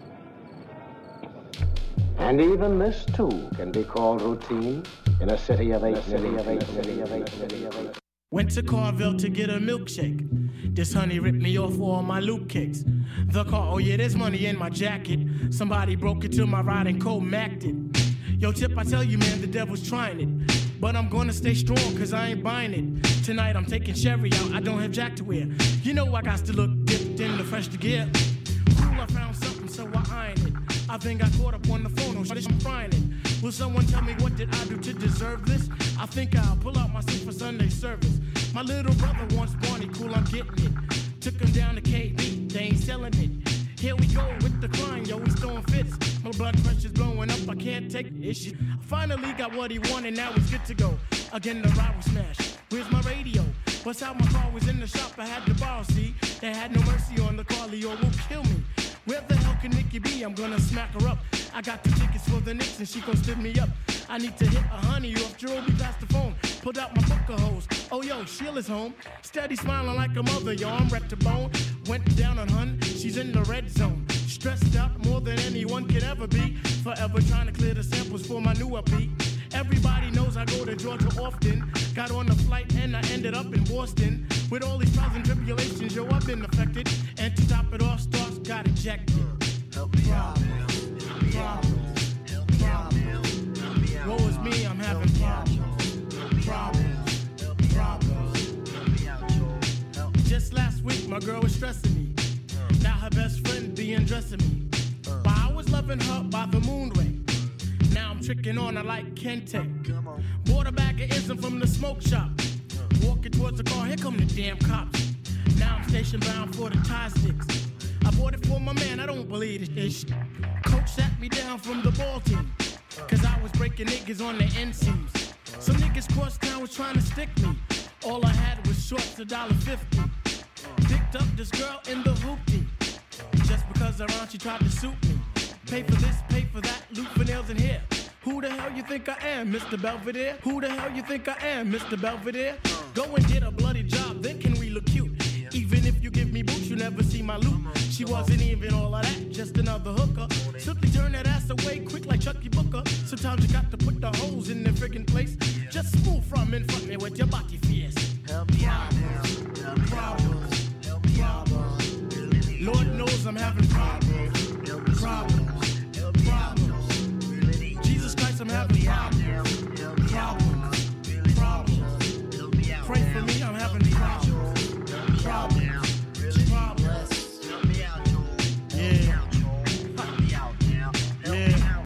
And even this, too, can be called routine in a city of 8 million. Went to Carville to get a milkshake. This honey ripped me off all my loop kicks. The car, oh yeah, there's money in my jacket. Somebody broke into my ride and co-macked it. Yo, Tip, I tell you, man, the devil's trying it. But I'm gonna stay strong, cause I ain't buying it. Tonight I'm taking Sherry out, I don't have Jack to wear. You know I got to look dipped in the fresh to gear. Cool, I found something, so I ironed it. I think I caught up on the phone, I'm frying it. Will someone tell me what did I do to deserve this? I think I'll pull out my suit for Sunday service. My little brother wants Barney, cool, I'm getting it. Took him down to KB, they ain't selling it. Here we go with the crying, yo, he's throwing fits. My blood pressure's blowing up, I can't take the issue. I finally got what he wanted, now he's good to go. Again, the ride was smashed. Where's my radio? What's how my car was in the shop, I had to borrow, see? They had no mercy on the car, Leo will kill me. Where the hell can Nikki be? I'm gonna smack her up. I got the tickets for the Knicks and she gon' stiff me up. I need to hit a honey off Jerobi past the phone. Pulled out my booker hose. Oh yo, Sheila's home. Steady smiling like a mother, yo, I'm wrecked to bone. Went down on hun, she's in the red zone. Stressed out more than anyone could ever be. Forever trying to clear the samples for my new upbeat. Everybody knows I go to Georgia often. Got on the flight and I ended up in Boston. With all these trials and tribulations, yo, I've been affected. And to top it off, stars got ejected. Problems. Woe is me, I'm having problems. Just last week, my girl was stressing me. Now her best friend be undressing me. While I was loving her by the moonway. Now I'm tricking on her like Kente. Bought a bag of ism from the smoke shop. Walking towards the car, here come the damn cops. Now I'm station bound for the tie sticks. I bought it for my man, I don't believe this shit. Coach sat me down from the ball team. Cause I was breaking niggas on the NCs. Some niggas cross town was trying to stick me. All I had was shorts, $1.50. Picked up this girl in the hoopty. Just because around she tried to suit me. Pay for this, pay for that, loot for nails and hair. Who the hell you think I am, Mr. Belvedere? Who the hell you think I am, Mr. Belvedere? Go and get a bloody job, then can we look cute? Even if you give me boots, you never see my loot. She wasn't even all of that, just another hooker. Simply turn that ass away quick like Chucky Booker. Sometimes you got to put the holes in their friggin' place. Just move from in front of me with your body fierce. Problems. Lord knows I'm having problems.